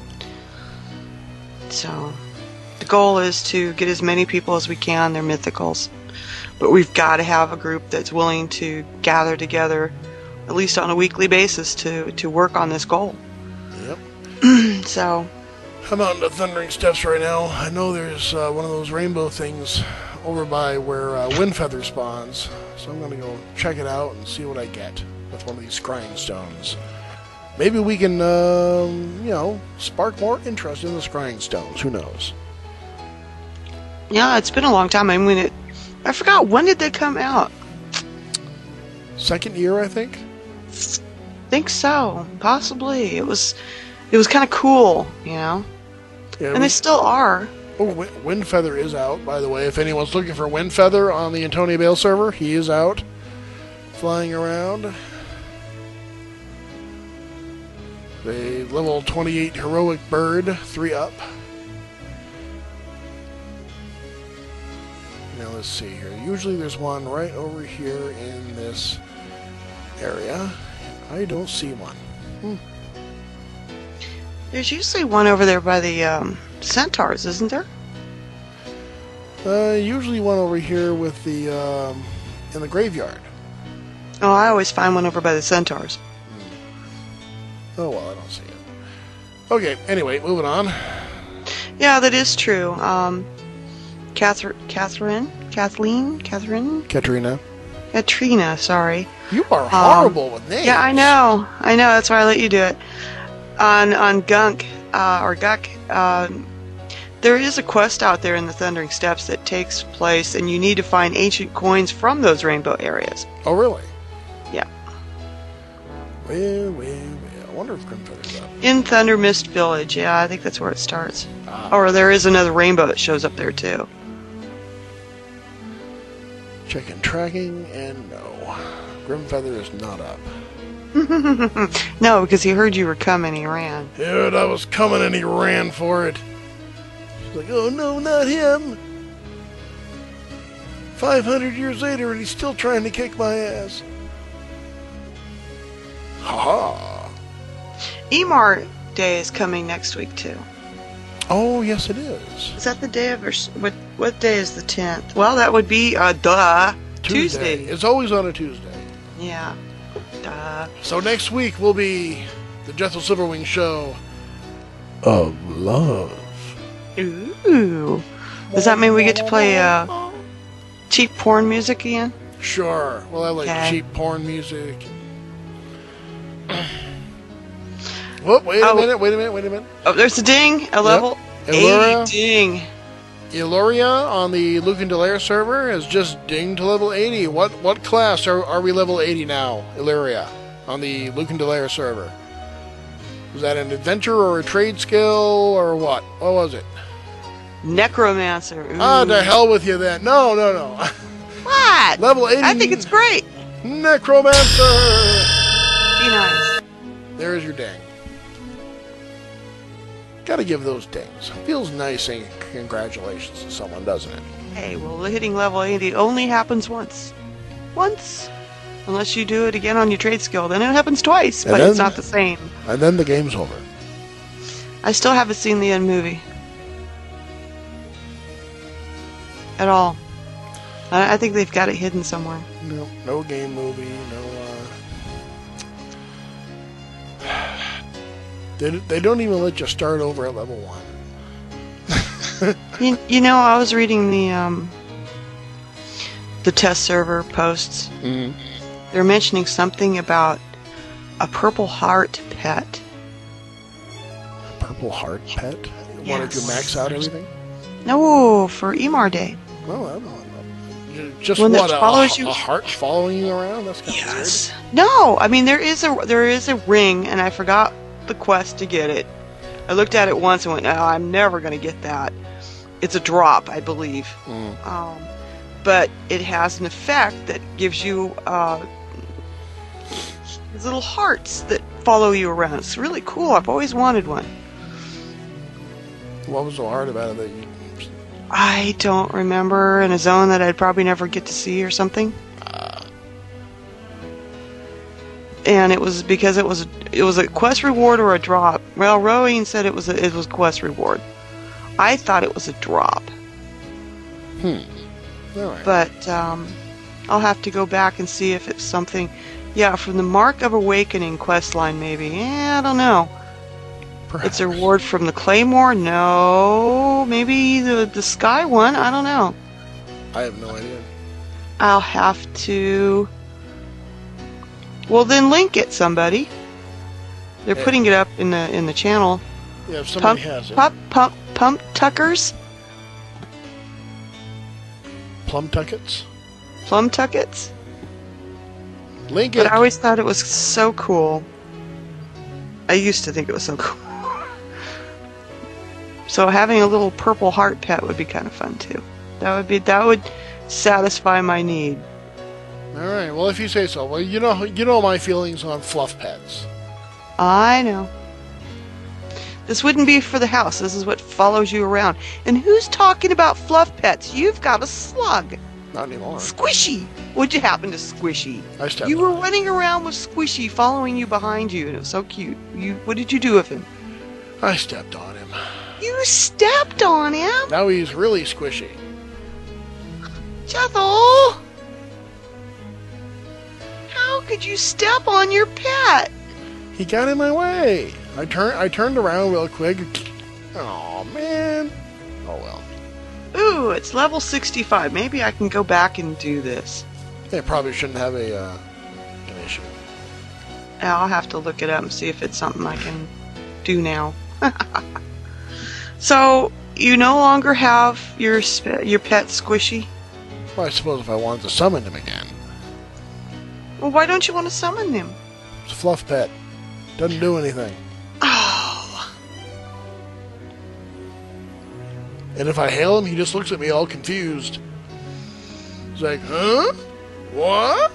So, the goal is to get as many people as we can. They're mythicals. But we've got to have a group that's willing to gather together, at least on a weekly basis, to, to work on this goal. Yep. So, I'm out in the Thundering Steps right now. I know there's uh, one of those rainbow things over by where uh, Windfeather spawns. So I'm going to go check it out and see what I get with one of these scrying stones. Maybe we can, um, you know, spark more interest in the scrying stones. Who knows? yeah, it's been a long time. I mean, it, I forgot, when did they come out? Second year, I think. think so. Possibly. It was, it was kind of cool, you know? Yeah, And we- they still are. Oh, Wi- Windfeather is out, by the way. If anyone's looking for Windfeather on the Antonia Bale server, he is out, flying around. The level twenty-eight heroic bird, three up. Now let's see here. Usually there's one right over here in this area. I don't see one. Hmm. There's usually one over there by the um, centaurs, isn't there? Uh, usually one over here with the um, in the graveyard. Oh, I always find one over by the centaurs. Oh well, I don't see it. Okay. Anyway, moving on. Yeah, that is true. Um, Catherine, Catherine, Kathleen, Catherine, Katrina. Katrina. Sorry. You are horrible with names. Yeah, I know. I know. That's why I let you do it. On on Gunk uh, or Guck, uh, there is a quest out there in the Thundering Steppes that takes place, and you need to find ancient coins from those rainbow areas. Oh, really? Yeah. Well, well, well. I wonder if Grimfeather's up. In Thunder Mist Village. Yeah, I think that's where it starts. Or there is another rainbow that shows up there too. Checking tracking, and no. Grimfeather is not up. No, because he heard you were coming, he ran. Dude, I was coming and he ran for it. She's like, oh no, not him. five hundred years later, and he's still trying to kick my ass. Ha ha. Emar Day is coming next week too. Oh, yes, it is. Is that the day of, or s- what? What day is the tenth? Well, that would be uh, duh Tuesday. It's always on a Tuesday. Yeah, duh. So next week will be the Jethro Silverwing show of love. Ooh. Does that mean we get to play uh, cheap porn music again? Sure. Well, I like Okay. cheap porn music. Whoop, wait a Oh. minute, wait a minute, wait a minute. Oh, there's a ding, a level Elora. eighty ding. Illuria on the Luke and Delaire server has just dinged to level eighty. What what class are, are we level eighty now, Illuria, on the Luke and Delaire server? Was that an adventure or a trade skill or what? What was it? Necromancer. Ooh. Ah, to hell with you then. No, no, no. What? Level eighty. I think it's great. Necromancer. Be nice. There's your ding. Gotta give those dings. Feels nice saying congratulations to someone, doesn't it? Hey, well, hitting level eighty only happens once. Once. Unless you do it again on your trade skill, then it happens twice, And but then- it's not the same. And then the game's over. I still haven't seen the end movie. At all. I, I think they've got it hidden somewhere. No, no game movie. No. Uh... They they don't even let you start over at level one. You, you know, I was reading the um, the test server posts. Mm-hmm. They're mentioning something about a Purple Heart pet. Purple Heart pet. Wanted to Yes. max out everything. No, for Emar Day. Well, I don't know. Just One that what a, follows a, you- a heart following you around. That's kind of No, I mean there is a there is a ring, and I forgot the quest to get it. I looked at it once and went, "Oh, I'm never going to get that." It's a drop, I believe, weird. Mm. um, but it has an effect that gives you uh, these little hearts that follow you around. It's really cool. I've always wanted one. What was so hard about it that you? I don't remember, in a zone that I'd probably never get to see or something. And it was because it was it was a quest reward or a drop. Well, Rowing said it was a, it was quest reward. I thought it was a drop, Hmm. All right. but um, I'll have to go back and see if it's something. Yeah, from the Mark of Awakening quest line, maybe. Yeah, I don't know. Perhaps. It's a reward from the Claymore. No, maybe the the Sky one. I don't know. I have no idea. I'll have to. Well, then link it, somebody. They're Yeah. putting it up in the in the channel. Yeah, if somebody Pump, has it. pump, pump, pump tuckers, Plum tuckets. plum tuckets. Link it. But I always thought it was so cool. I used to think it was so cool. So having a little purple heart pet would be kind of fun too. That would be that would satisfy my need. All right. Well, if you say so. Well, you know, you know my feelings on fluff pets. I know. This wouldn't be for the house. This is what follows you around. And who's talking about fluff pets? You've got a slug. Not anymore. Squishy. What'd you happen to Squishy? I stepped You were on it. running around with Squishy following you behind you, and it was so cute. You, what did you do with him? I stepped on him. You stepped on him? Now he's really squishy. Jethel! How could you step on your pet? He got in my way. I turned. I turned around real quick. Oh man. Oh well. Ooh, it's level sixty-five. Maybe I can go back and do this. They probably shouldn't have a uh, an issue. I'll have to look it up and see if it's something I can do now. So, you no longer have your sp- your pet Squishy? Well, I suppose if I wanted to summon him again, Well, why don't you want to summon him? it's a fluff pet. Doesn't do anything. Oh, And if I hail him, he just looks at me all confused. He's like, huh? What?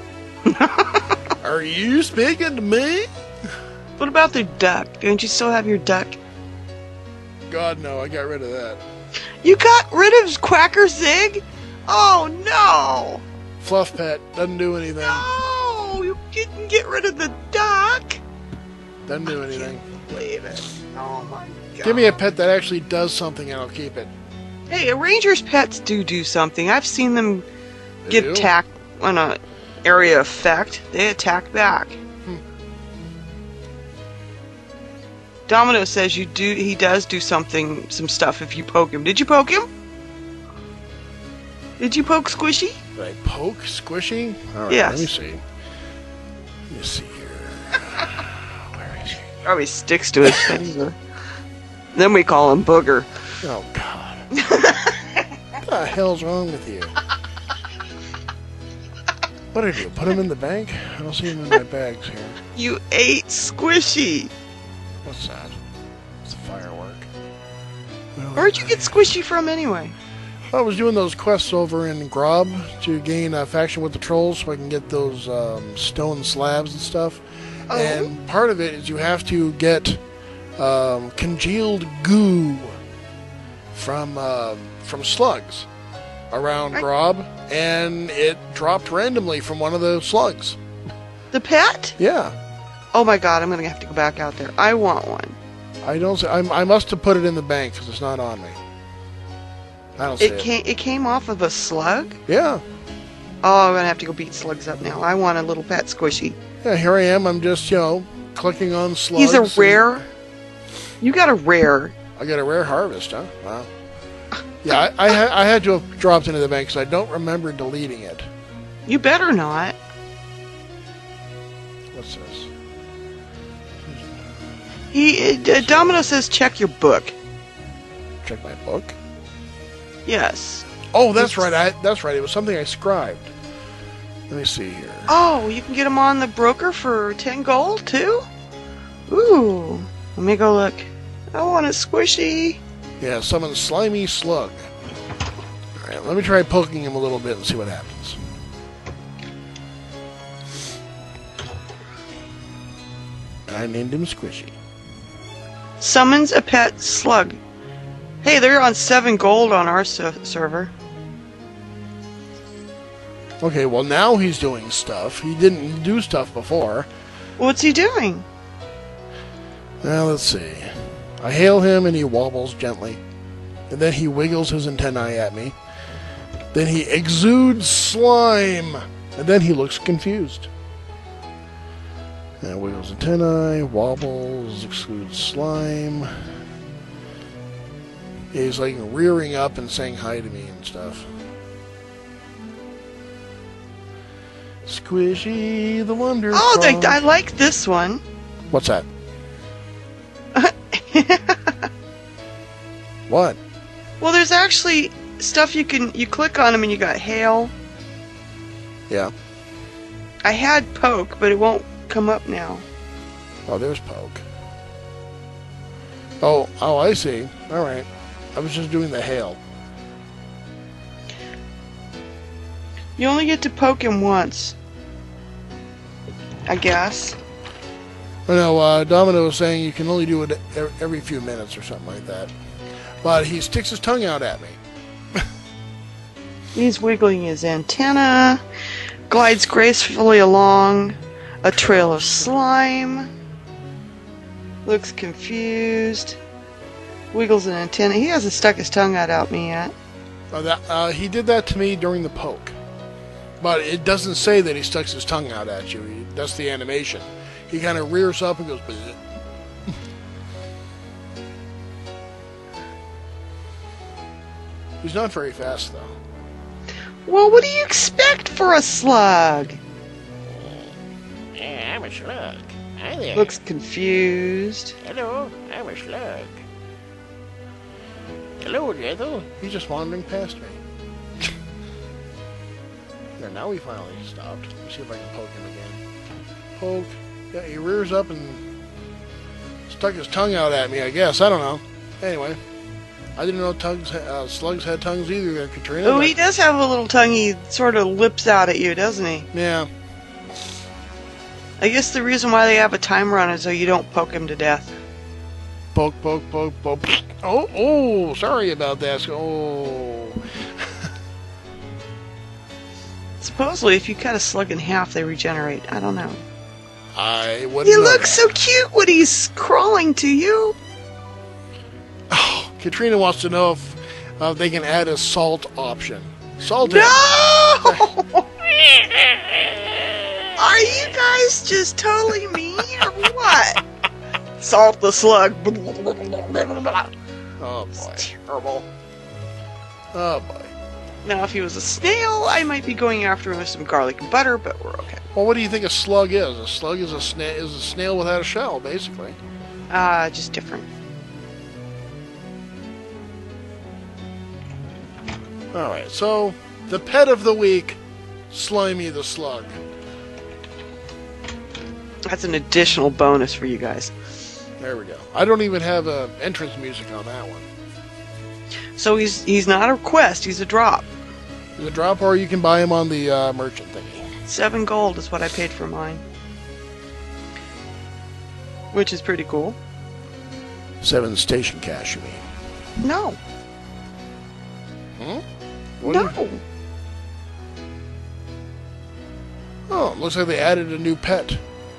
Are you speaking to me? what about the duck? Don't you still have your duck? God, no, I got rid of that. You got rid of Quacker Zig? Oh no! Fluff pet doesn't do anything. No! You didn't get rid of the duck! Doesn't do anything. Believe it. Oh my god. Give me a pet that actually does something and I'll keep it. Hey, a ranger's pets do do something. I've seen them They get do? attacked on a area effect. They attack back. Hmm. Domino says you do. He does do something, some stuff if you poke him. Did you poke him? Did you poke Squishy? Did I poke Squishy? Alright, Yes. let me see. Let me see here. Where is he? Probably sticks to his finger. Then we call him Booger. Oh, God. What the hell's wrong with you? What did I do? Put him in the bank? I don't see him in my bags here. You ate Squishy. What's that? It's a firework. Well, Where'd you get Squishy from anyway? I was doing those quests over in Grob to gain a faction with the trolls so I can get those um, stone slabs and stuff. Oh. And part of it is you have to get um, congealed goo from uh, from slugs around Right. Grob, and it dropped randomly from one of the slugs. The pet? Yeah, Oh my god, I'm gonna have to go back out there. I want one. I don't. See, I, I must have put it in the bank because it's not on me. I don't see It it. came. It came off of a slug. Yeah, Oh, I'm gonna have to go beat slugs up now. I want a little pet Squishy. yeah. Here I am. I'm just you know clicking on slugs. He's a and- rare. You got a rare. I got a rare harvest, huh? Wow. Yeah, I I, ha- I had to have dropped into the bank because I don't remember deleting it. You better not. What's this? He uh, Domino says check your book. Check my book. Yes. Oh, that's right. I, that's right. It was something I scribed. Let me see here. Oh, you can get him on the broker for ten gold too. Ooh. Let me go look. I want a Squishy. Yeah, summon slimy slug. All right, let me try poking him a little bit and see what happens. I named him Squishy. Summons a pet slug. Hey, they're on seven gold on our ser- server. Okay, well now he's doing stuff. He didn't do stuff before. What's he doing? Now let's see. I hail him and he wobbles gently. And then he wiggles his antennae at me. Then he exudes slime. And then he looks confused. And wiggles antennae, wobbles, exudes slime. He's like rearing up and saying hi to me and stuff. Squishy the Wonder Oh, they, Frog. I like this one. What's that? What? Well, there's actually stuff you can you click on them and you got hail. Yeah. I had poke, but it won't come up now. Oh, there's Poke. Oh, oh, I see. All right. I was just doing the hail. You only get to poke him once, I guess. I know, uh, Domino was saying you can only do it e- every few minutes or something like that. But he sticks his tongue out at me. He's wiggling his antenna, glides gracefully along a trail of slime, looks confused, wiggles an antenna. He hasn't stuck his tongue out at me yet. Uh, that, uh, he did that to me during the poke. But it doesn't say that he sticks his tongue out at you. He, that's the animation. He kind of rears up and goes... Bleh. He's not very fast, though. Well, what do you expect for a slug? Yeah, I'm a slug. Hi there. Looks confused. Hello, I'm a slug. Hello, Jethro. He's just wandering past me. There, now he finally stopped. Let's see if I can poke him again. Poke. Yeah, he rears up and stuck his tongue out at me, I guess. I don't know. Anyway, I didn't know tongues, uh, slugs had tongues either there, Katrina. Oh, but- he does have a little tongue. He sort of lips out at you, doesn't he? Yeah. I guess the reason why they have a timer on it is so you don't poke him to death. Poke, poke, poke, poke. Oh, oh, sorry about that. Oh. Supposedly, if you cut a slug in half, they regenerate. I don't know. I wouldn't He know looks that. so cute when he's crawling to you. Oh, Katrina wants to know if uh, they can add a salt option. Salt No! it. Are you guys just totally mean or what? Salt the slug. Oh boy. Terrible. Oh boy. Now, if he was a snail, I might be going after him with some garlic and butter, but we're okay. Well, what do you think a slug is? A slug is a sna- is a snail without a shell, basically. Uh, just different. All right. So the pet of the week, Slimy the slug. That's an additional bonus for you guys. There we go. I don't even have a entrance music on that one. So he's he's not a quest, he's a drop. There's a drop, or you can buy him on the uh, merchant thingy. Seven gold is what I paid for mine. Which is pretty cool. Seven station cash, you mean? No. Hmm? What do No. you- Oh, looks like they added a new pet.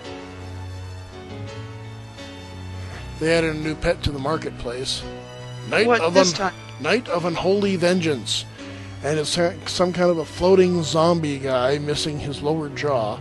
They added a new pet to the marketplace. Knight What of this un- time? Knight of Unholy Vengeance. And it's some some kind of a floating zombie guy missing his lower jaw.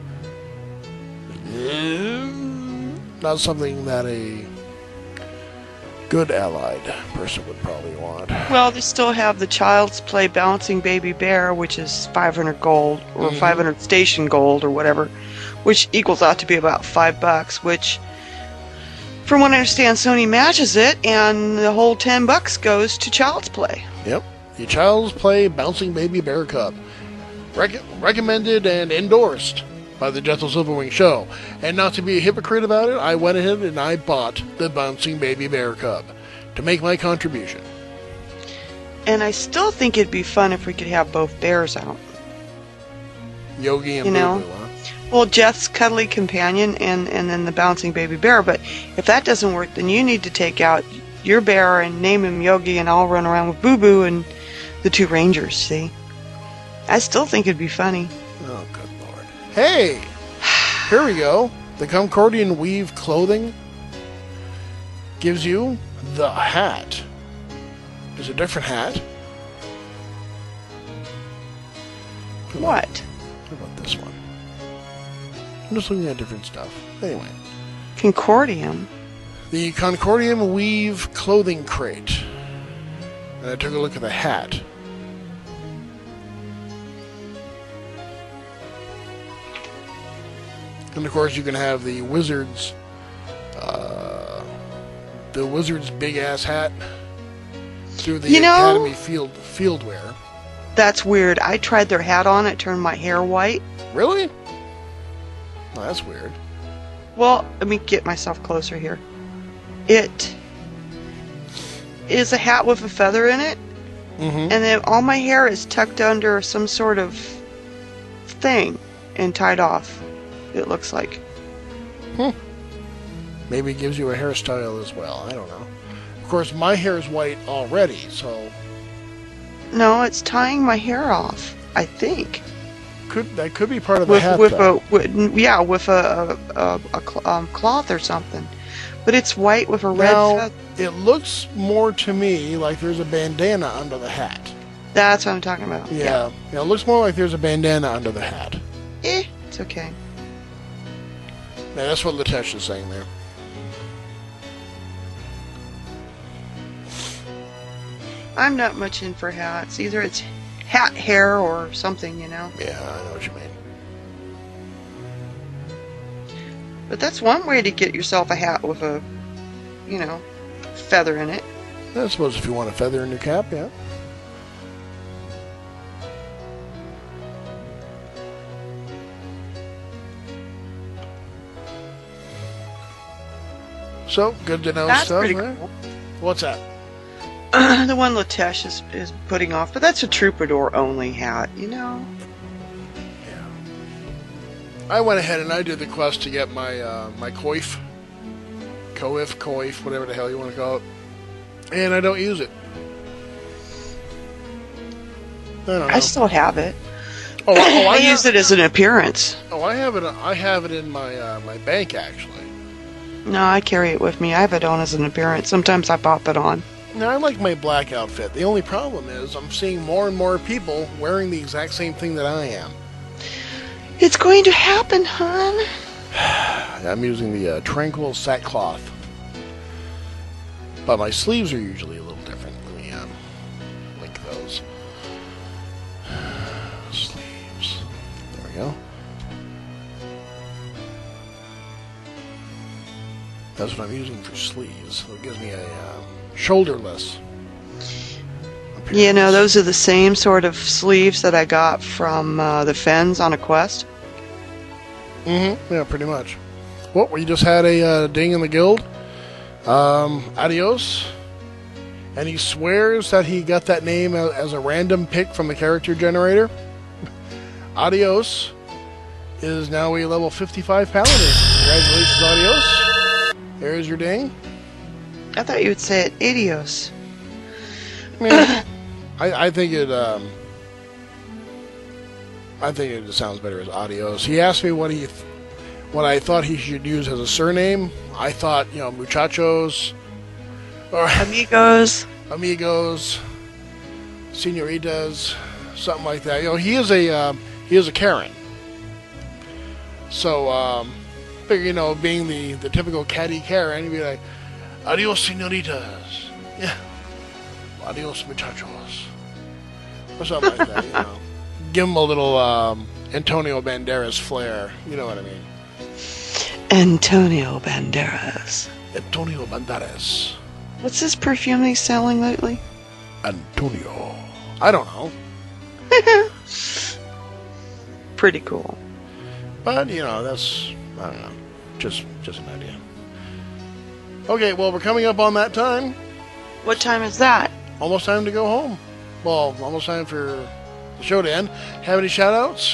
Not something that a good allied person would probably want. Well, they still have the Child's Play Bouncing Baby Bear, which is five hundred gold, or Mhm. five hundred station gold, or whatever, which equals out to be about five bucks, which, from what I understand, Sony matches it, and the whole ten bucks goes to Child's Play. Yep. The Child's Play Bouncing Baby Bear Cub. Rec- recommended and endorsed by the Jethro Silverwing Show. And not to be a hypocrite about it, I went ahead and I bought the Bouncing Baby Bear Cub to make my contribution. And I still think it'd be fun if we could have both bears out. Yogi and You know? Boo Boo, huh? Well, Jeth's cuddly companion and, and then the bouncing baby bear. But if that doesn't work, then you need to take out your bear and name him Yogi, and I'll run around with Boo Boo and the two rangers, see? I still think it'd be funny. Oh, good lord. Hey! Here we go. The Concordian Weave clothing gives you the hat. There's a different hat. What? What about this one? I'm just looking at different stuff. Anyway. Concordium? The Concordium Weave clothing crate. And I took a look at the hat. And of course you can have the Wizards, uh, the Wizards big ass hat through the You know- Academy Field field wear. That's weird. I tried their hat on, it turned my hair white. Really? Oh, that's weird. Well, let me get myself closer here. It is a hat with a feather in it, Mm-hmm. and then all my hair is tucked under some sort of thing and tied off, it looks like. Maybe it gives you a hairstyle as well. I don't know. Of course, my hair is white already, so No, it's tying my hair off, I think. could that could be part of the With, hat. with though. a, with, yeah, with a, a, a, a cl- um, cloth or something. But it's white with a red Now, feather. it looks more to me like there's a bandana under the hat. That's what I'm talking about. Yeah. yeah, it looks more like there's a bandana under the hat. Eh, it's okay. Yeah, that's what Latesh is saying there. I'm not much in for hats. Either it's hat hair or something, you know. Yeah, I know what you mean. But that's one way to get yourself a hat with a, you know, feather in it. I suppose if you want a feather in your cap, yeah. So, good to know That's stuff, pretty right? cool. What's that? The one Latesh is, is putting off, but that's a troubadour only hat, you know. I went ahead and I did the quest to get my uh, my coif, coif, coif, whatever the hell you want to call it, and I don't use it. I don't know. I still have it. Oh, I, oh, I I use it as an appearance. Oh, I have it. I have it in my uh, my bank actually. No, I carry it with me. I have it on as an appearance. Sometimes I pop it on. Now, I like my black outfit. The only problem is I'm seeing more and more people wearing the exact same thing that I am. It's going to happen, hon. I'm using the uh, Tranquil sackcloth, but my sleeves are usually a little different. Let me um, link those sleeves. There we go. That's what I'm using for sleeves. So it gives me a um, shoulderless appearance. You know, those are the same sort of sleeves that I got from uh, the Fens on a quest. Mm-hmm. Yeah, pretty much. Well, we just had a uh, ding in the guild. Um, adios. And he swears that he got that name as, as a random pick from the character generator. Adios is now a level fifty-five paladin. Congratulations, Adios. There's your ding. I thought you would say it idios. I, mean, I, I think it. Um, I think it sounds better as Adios. He asked me what he, th- what I thought he should use as a surname. I thought, you know, muchachos, or Amigos. amigos, senoritas, something like that. You know, he is a um, he is a Karen. So, um, figure, you know, being the, the typical catty Karen, he'd be like, adios, senoritas. Yeah. Adios, muchachos. Or something like that, you know. Give him a little um, Antonio Banderas flair. You know what I mean. Antonio Banderas. Antonio Banderas. What's this perfume he's selling lately? Antonio. I don't know. Pretty cool. But, you know, that's, I don't know. Just, just an idea. Okay, well, we're coming up on that time. What time is that? Almost time to go home. Well, almost time for the show to end. Have any shout-outs?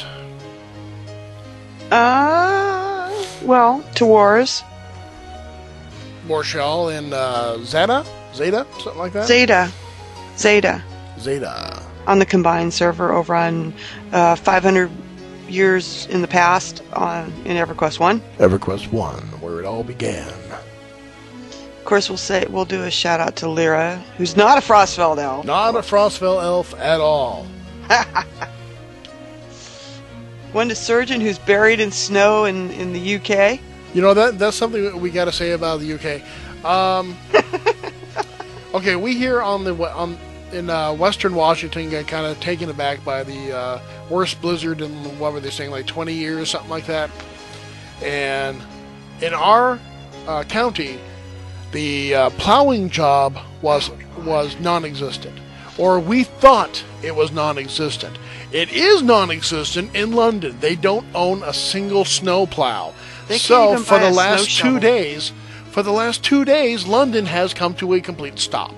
Uh, well, to Wars. Warshall and uh, Zeta? Zeta? Something like that? Zeta. Zeta. Zeta. On the combined server over on uh, five hundred years in the past on in EverQuest one. EverQuest one, where it all began. Of course, we'll say we'll do a shout out to Lyra, who's not a Frostfell elf. Not a Frostfell elf at all. One to Surgeon, who's buried in snow in, in the U K. You know, that that's something that we got to say about the U K. Um, okay, we here on the on in uh, Western Washington get kind of taken aback by the uh, worst blizzard in, what were they saying, like twenty years, something like that. And in our uh, county, the uh, plowing job was was non-existent, or we thought it was non-existent. It is non-existent in London. They don't own a single snow plow. They can't So even for buy the a snow last two shovel. days, for the last two days, London has come to a complete stop.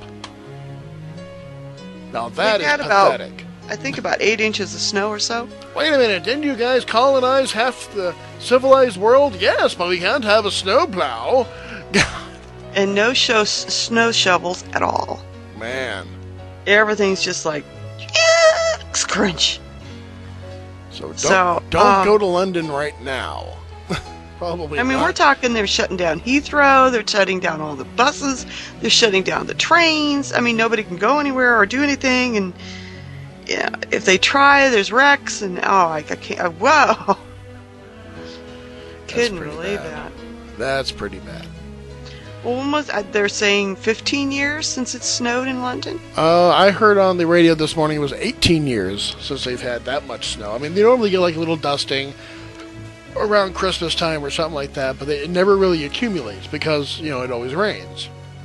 Now that We is had about- pathetic. I think about eight inches of snow or so. Wait a minute, didn't you guys colonize half the civilized world? Yes, but we can't have a snowplow. And no show s- snow shovels at all. Man. Everything's just like, yeah, crunch. So don't, So, don't um, go to London right now. Probably I mean, not. we're talking they're shutting down Heathrow, they're shutting down all the buses, they're shutting down the trains. I mean, nobody can go anywhere or do anything, and yeah, if they try, there's wrecks, and oh, I, I can't, uh, whoa. Couldn't pretty believe bad. that. That's pretty bad. Well, almost, uh, they're saying fifteen years since it snowed in London. Uh, I heard on the radio this morning it was eighteen years since they've had that much snow. I mean, they normally get like a little dusting around Christmas time or something like that, but they, it never really accumulates because, you know, it always rains.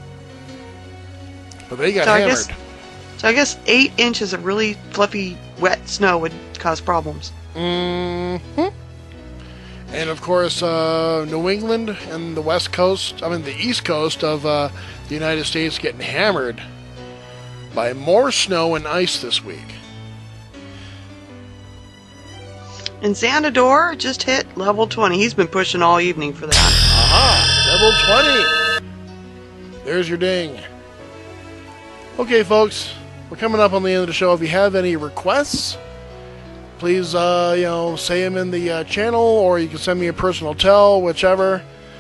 But they got So I hammered. guess- So I guess eight inches of really fluffy, wet snow would cause problems. Mm-hmm. And of course, uh, New England and the West Coast, I mean the East Coast of uh, the United States getting hammered by more snow and ice this week. And Xanador just hit level twenty. He's been pushing all evening for that. Aha! Level twenty! There's your ding. Okay, folks, we're coming up on the end of the show. If you have any requests, please, uh, you know, say them in the uh, channel, or you can send me a personal tell, whichever.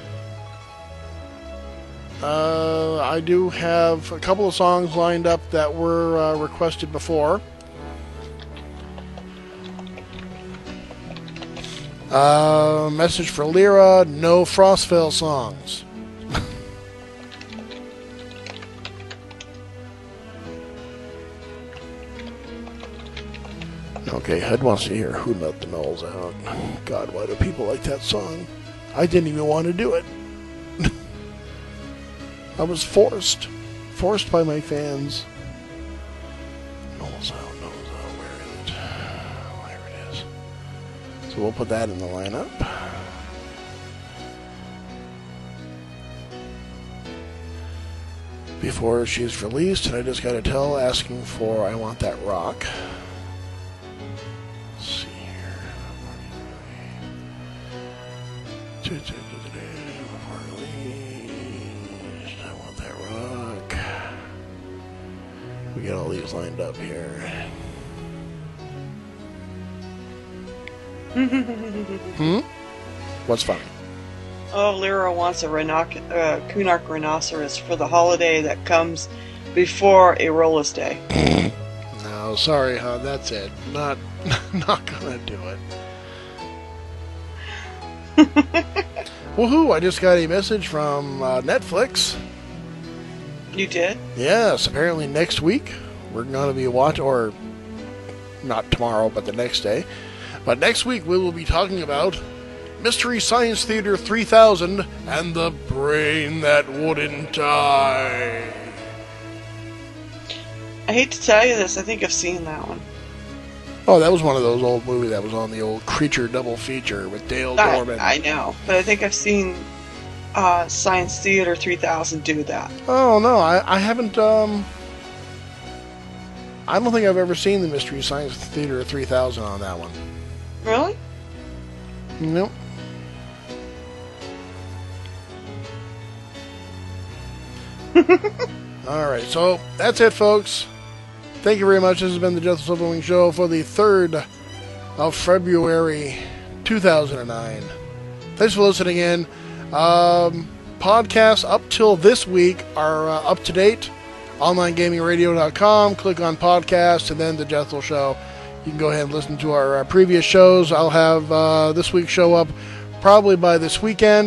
Uh, I do have a couple of songs lined up that were uh, requested before. Uh, message for Lyra, no Frostvale songs. Okay, Head wants to hear Who Let the Knowles Out. God, why do people like that song? I didn't even want to do it. I was forced. Forced by my fans. Knowles Out, Knowles Out, where is it? There it is. So we'll put that in the lineup. Before she's released, and I just got a tell asking for I Want That Rock. Let's see here. Before released, I Want That Rock. We got all these lined up here. Hmm? What's funny? Oh, Lyra wants a rhinoc- uh, Kunark rhinoceros for the holiday that comes before Arolas Day. No, sorry, hon. That's it. Not, not gonna do it. Woohoo! I just got a message from uh, Netflix. You did? Yes, apparently next week we're going to be watching, or not tomorrow, but the next day. But next week we will be talking about Mystery Science Theater three thousand and the Brain That Wouldn't Die. I hate to tell you this, I think I've seen that one. Oh, that was one of those old movies that was on the old Creature double feature with Dale I, Gorman. I know, but I think I've seen uh, Science Theater three thousand do that. Oh, no, I, I haven't, um... I don't think I've ever seen the Mystery Science Theater three thousand on that one. Really? Nope. Alright, so that's it, folks. Thank you very much. This has been the Jethro Silverwing Show for the third of February two thousand nine. Thanks for listening in. Um, podcasts up till this week are uh, up to date. online gaming radio dot com. Click on podcast and then the Jethro Show. You can go ahead and listen to our uh, previous shows. I'll have uh, this week's show up probably by this weekend.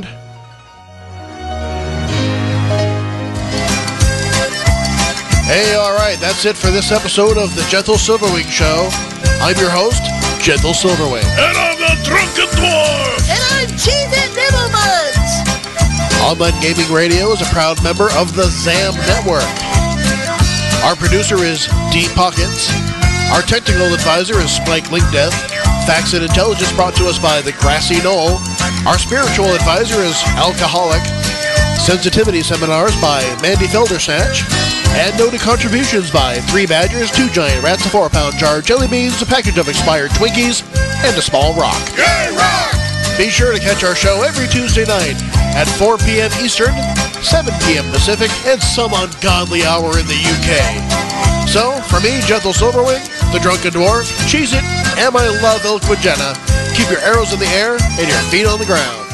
Hey, alright, that's it for this episode of the Jethro Silverwing Show. I'm your host, Jethro Silverwing. And I'm the Drunken Dwarf! And I'm Cheese and Nibblebuds! Online Gaming Radio is a proud member of the ZAM Network. Our producer is D Pockets. Our technical advisor is Spike Linkdeath. Facts and Intelligence brought to us by the Grassy Knoll. Our spiritual advisor is Alcoholic. Sensitivity seminars by Mandy Feldersnatch. And noted contributions by Three Badgers, Two Giant Rats, a four-pound jar of jelly beans, a package of expired Twinkies, and a small rock. Yay, rock! Be sure to catch our show every Tuesday night at four p.m. Eastern, seven p.m. Pacific, and some ungodly hour in the U K. So, for me, Jethro Silverwing, the Drunken Dwarf, Cheez-It, and my love, Ilk with Jenna, keep your arrows in the air and your feet on the ground.